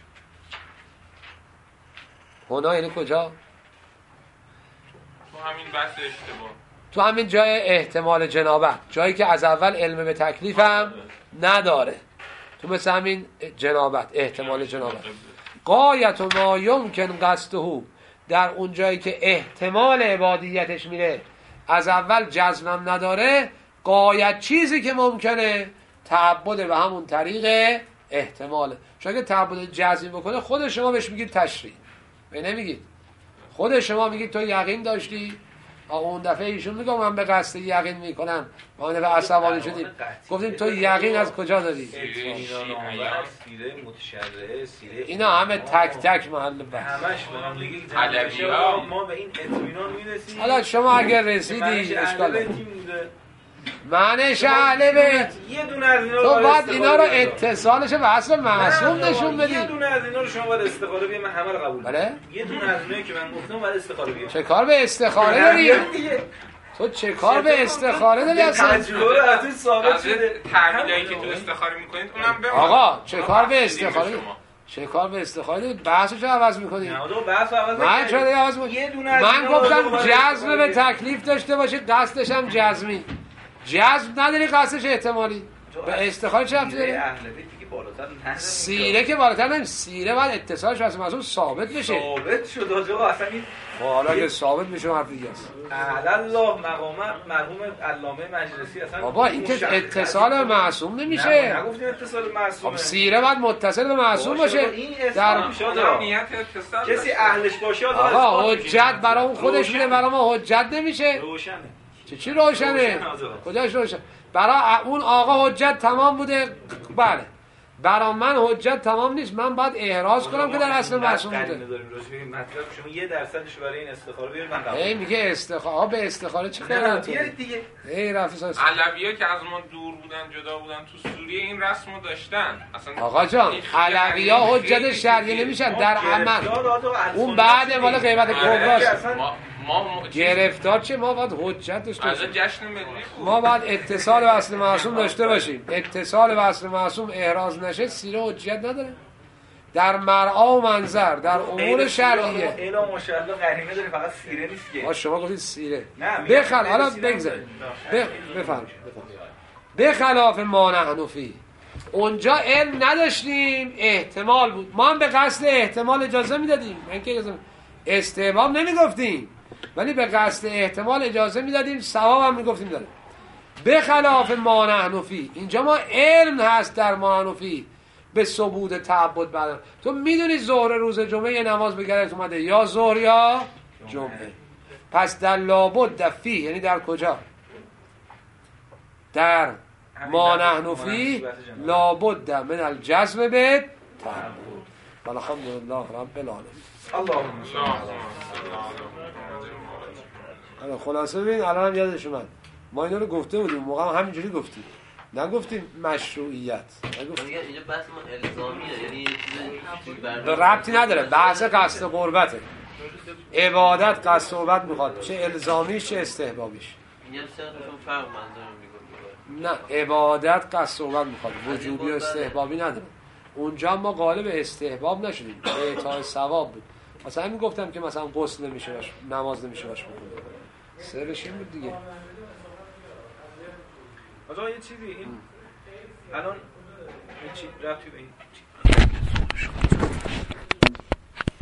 [SPEAKER 2] هنا یعنی کجا؟
[SPEAKER 6] تو همین بحث اشتباه،
[SPEAKER 2] تو همین جای احتمال جنابت، جایی که از اول علم به تکلیفم نداره، تو مثل همین جنابت، احتمال جنابت. غایت و ما یمکن قصده، در اون جایی که احتمال عبادیتش میره از اول جزمم نداره، غایت چیزی که ممکنه تعبد به همون طریق احتماله. چون اگه تعبد جزمی بکنه خود شما بهش میگید تشریع، به نمیگید. خود شما میگید تو یقین داشتی، اون دفعه ایشون میگم من به قصد یقین میکنم، ما اون دفعه عصبانی شدیم گفتیم تو یقین از کجا داری؟
[SPEAKER 4] سیره متشرعه، سیره
[SPEAKER 2] اینا همه تک تک محل بحث،
[SPEAKER 4] همش ما میگیم علوی‌ها، ما به این اطمینان میرسیم.
[SPEAKER 2] حالا شما اگر رسیدی اشکال معنیش اهل بیت،
[SPEAKER 4] یه دونه از اینا
[SPEAKER 2] تو باید اینا رو اتصالش به اصل معصوم نشون بدی.
[SPEAKER 4] یه دونه از اینا رو شما باید استخاره بیه، من همه رو قبول دارم.
[SPEAKER 2] بله؟
[SPEAKER 4] یه دونه از اینایی که من گفتم باید استخاره بیه.
[SPEAKER 2] چه کار به استخاره داری؟ تو چه کار به استخاره داری اصلا؟
[SPEAKER 4] تجربه از این ثابت شده.
[SPEAKER 6] تعمیدایی که تو استخاره میکنید اونم به
[SPEAKER 2] آقا چه کار به استخاره؟ چه کار به استخاره داری؟ بحثو چه عوض میکنی؟
[SPEAKER 4] نه آقا بحثو عوض
[SPEAKER 2] نکنی. من چرا عوض میکنی؟ من گفتم جزم به تکلیف داشته باشه، قصدش هم جزمی. جزم نداری، قصدش احتمالی. به استخاره چه رفتی داری؟ سیره که بالاتر نمیم، سیره باید اتصالش واسه معصوم ثابت بشه.
[SPEAKER 4] ثابت شد آقا اصلا این
[SPEAKER 2] حالا که ثابت میشه حرف دیگه است.
[SPEAKER 4] اعلی الله مقام مرحوم علامه مجلسی اصلا
[SPEAKER 2] بابا این که اتصال معصوم نمیشه.
[SPEAKER 4] نگفتیم اتصال معصومه.
[SPEAKER 2] سیره باید متصل به معصوم باشه.
[SPEAKER 4] در
[SPEAKER 6] نیت اتصال
[SPEAKER 4] کسی اهلش باشه
[SPEAKER 2] آقا حجت برای اون خودش میده، برای ما حجت نمیشه.
[SPEAKER 4] روشنه.
[SPEAKER 2] چه چی روشنه؟ کجاش روشن؟ برای اون آقا حجت تمام بوده، بله. برای من حجت تمام نیست، من باید احراز کنم که در اصل معصوم بوده.
[SPEAKER 4] مطلب شما یه درصدش برای این استخاره بیارید من قبول.
[SPEAKER 2] ای میگه استخاره به استخاره چه کار
[SPEAKER 4] بیارید دیگه.
[SPEAKER 2] ای رفیق
[SPEAKER 6] علوی‌ها که از ما دور بودن، جدا بودن، تو سوریه این رسمو داشتن. اصلا
[SPEAKER 2] آقا جان علوی‌ها حجت شرعی نمیشن در عمل. اون بعد مال غیبت کبراست. ما گرفتار چه؟ ما باید حجت داشته باشیم.
[SPEAKER 6] از جشن ملی
[SPEAKER 2] ما باید اتصال به اصل معصوم داشته باشیم. اتصال به اصل معصوم احراز نشه سیره حجت نداره. در مرعا و منظر، در امور شرعیه.
[SPEAKER 4] الا ماشاءالله قرینه داره، فقط سیره نیست که.
[SPEAKER 2] آ شما گفتید سیره. بخل حالا بگذارید. بفهم. به خلاف ما نحن فی. اونجا علم نداشتیم، احتمال بود. ما هم به قصد احتمال اجازه میدادیم. من که اجازه استحباب نمیگفتیم، ولی به قصد احتمال اجازه میدادیم، ثواب هم میگفتیم داره. به خلاف ما نحن فی، اینجا ما علم هست در ما نحن فی به ثبوت تعبد بعد. تو میدونی ظهر روز جمعه یه نماز بگرد اومده یا ظهر یا جمعه، پس در لابد در فی یعنی در کجا؟ در ما نحن فی لابد من الجزم به تعبد. الحمدلله رب العالمین.
[SPEAKER 4] اللهم صل
[SPEAKER 2] علی خلاصه ببین الان هم یادش اومد ما اینا رو گفته بودیم، موقع هم همینجوری گفتیم، نگفتیم مشروعیت.
[SPEAKER 7] نگفتیم اینجا بحث ما الزامیه، یعنی چیزی
[SPEAKER 2] ربطی نداره، بحث قصد قربته. عبادت قصد قربت میخواد، چه الزامیش چه استحبابیش.
[SPEAKER 7] میگم سرشون فرق منظورم میگم.
[SPEAKER 2] نه عبادت قصد قربت میخواد، وجوبی و استحبابی نداره. اونجا ما غالب استحباب نشدیم، اعطای ثواب بود. مثلا همین گفتم که مثلا غسل نمیشه باش نماز نمیشه باش بکنه، سرش این بود دیگه.
[SPEAKER 4] آقا یه چیزی این الان این چی ربطی به این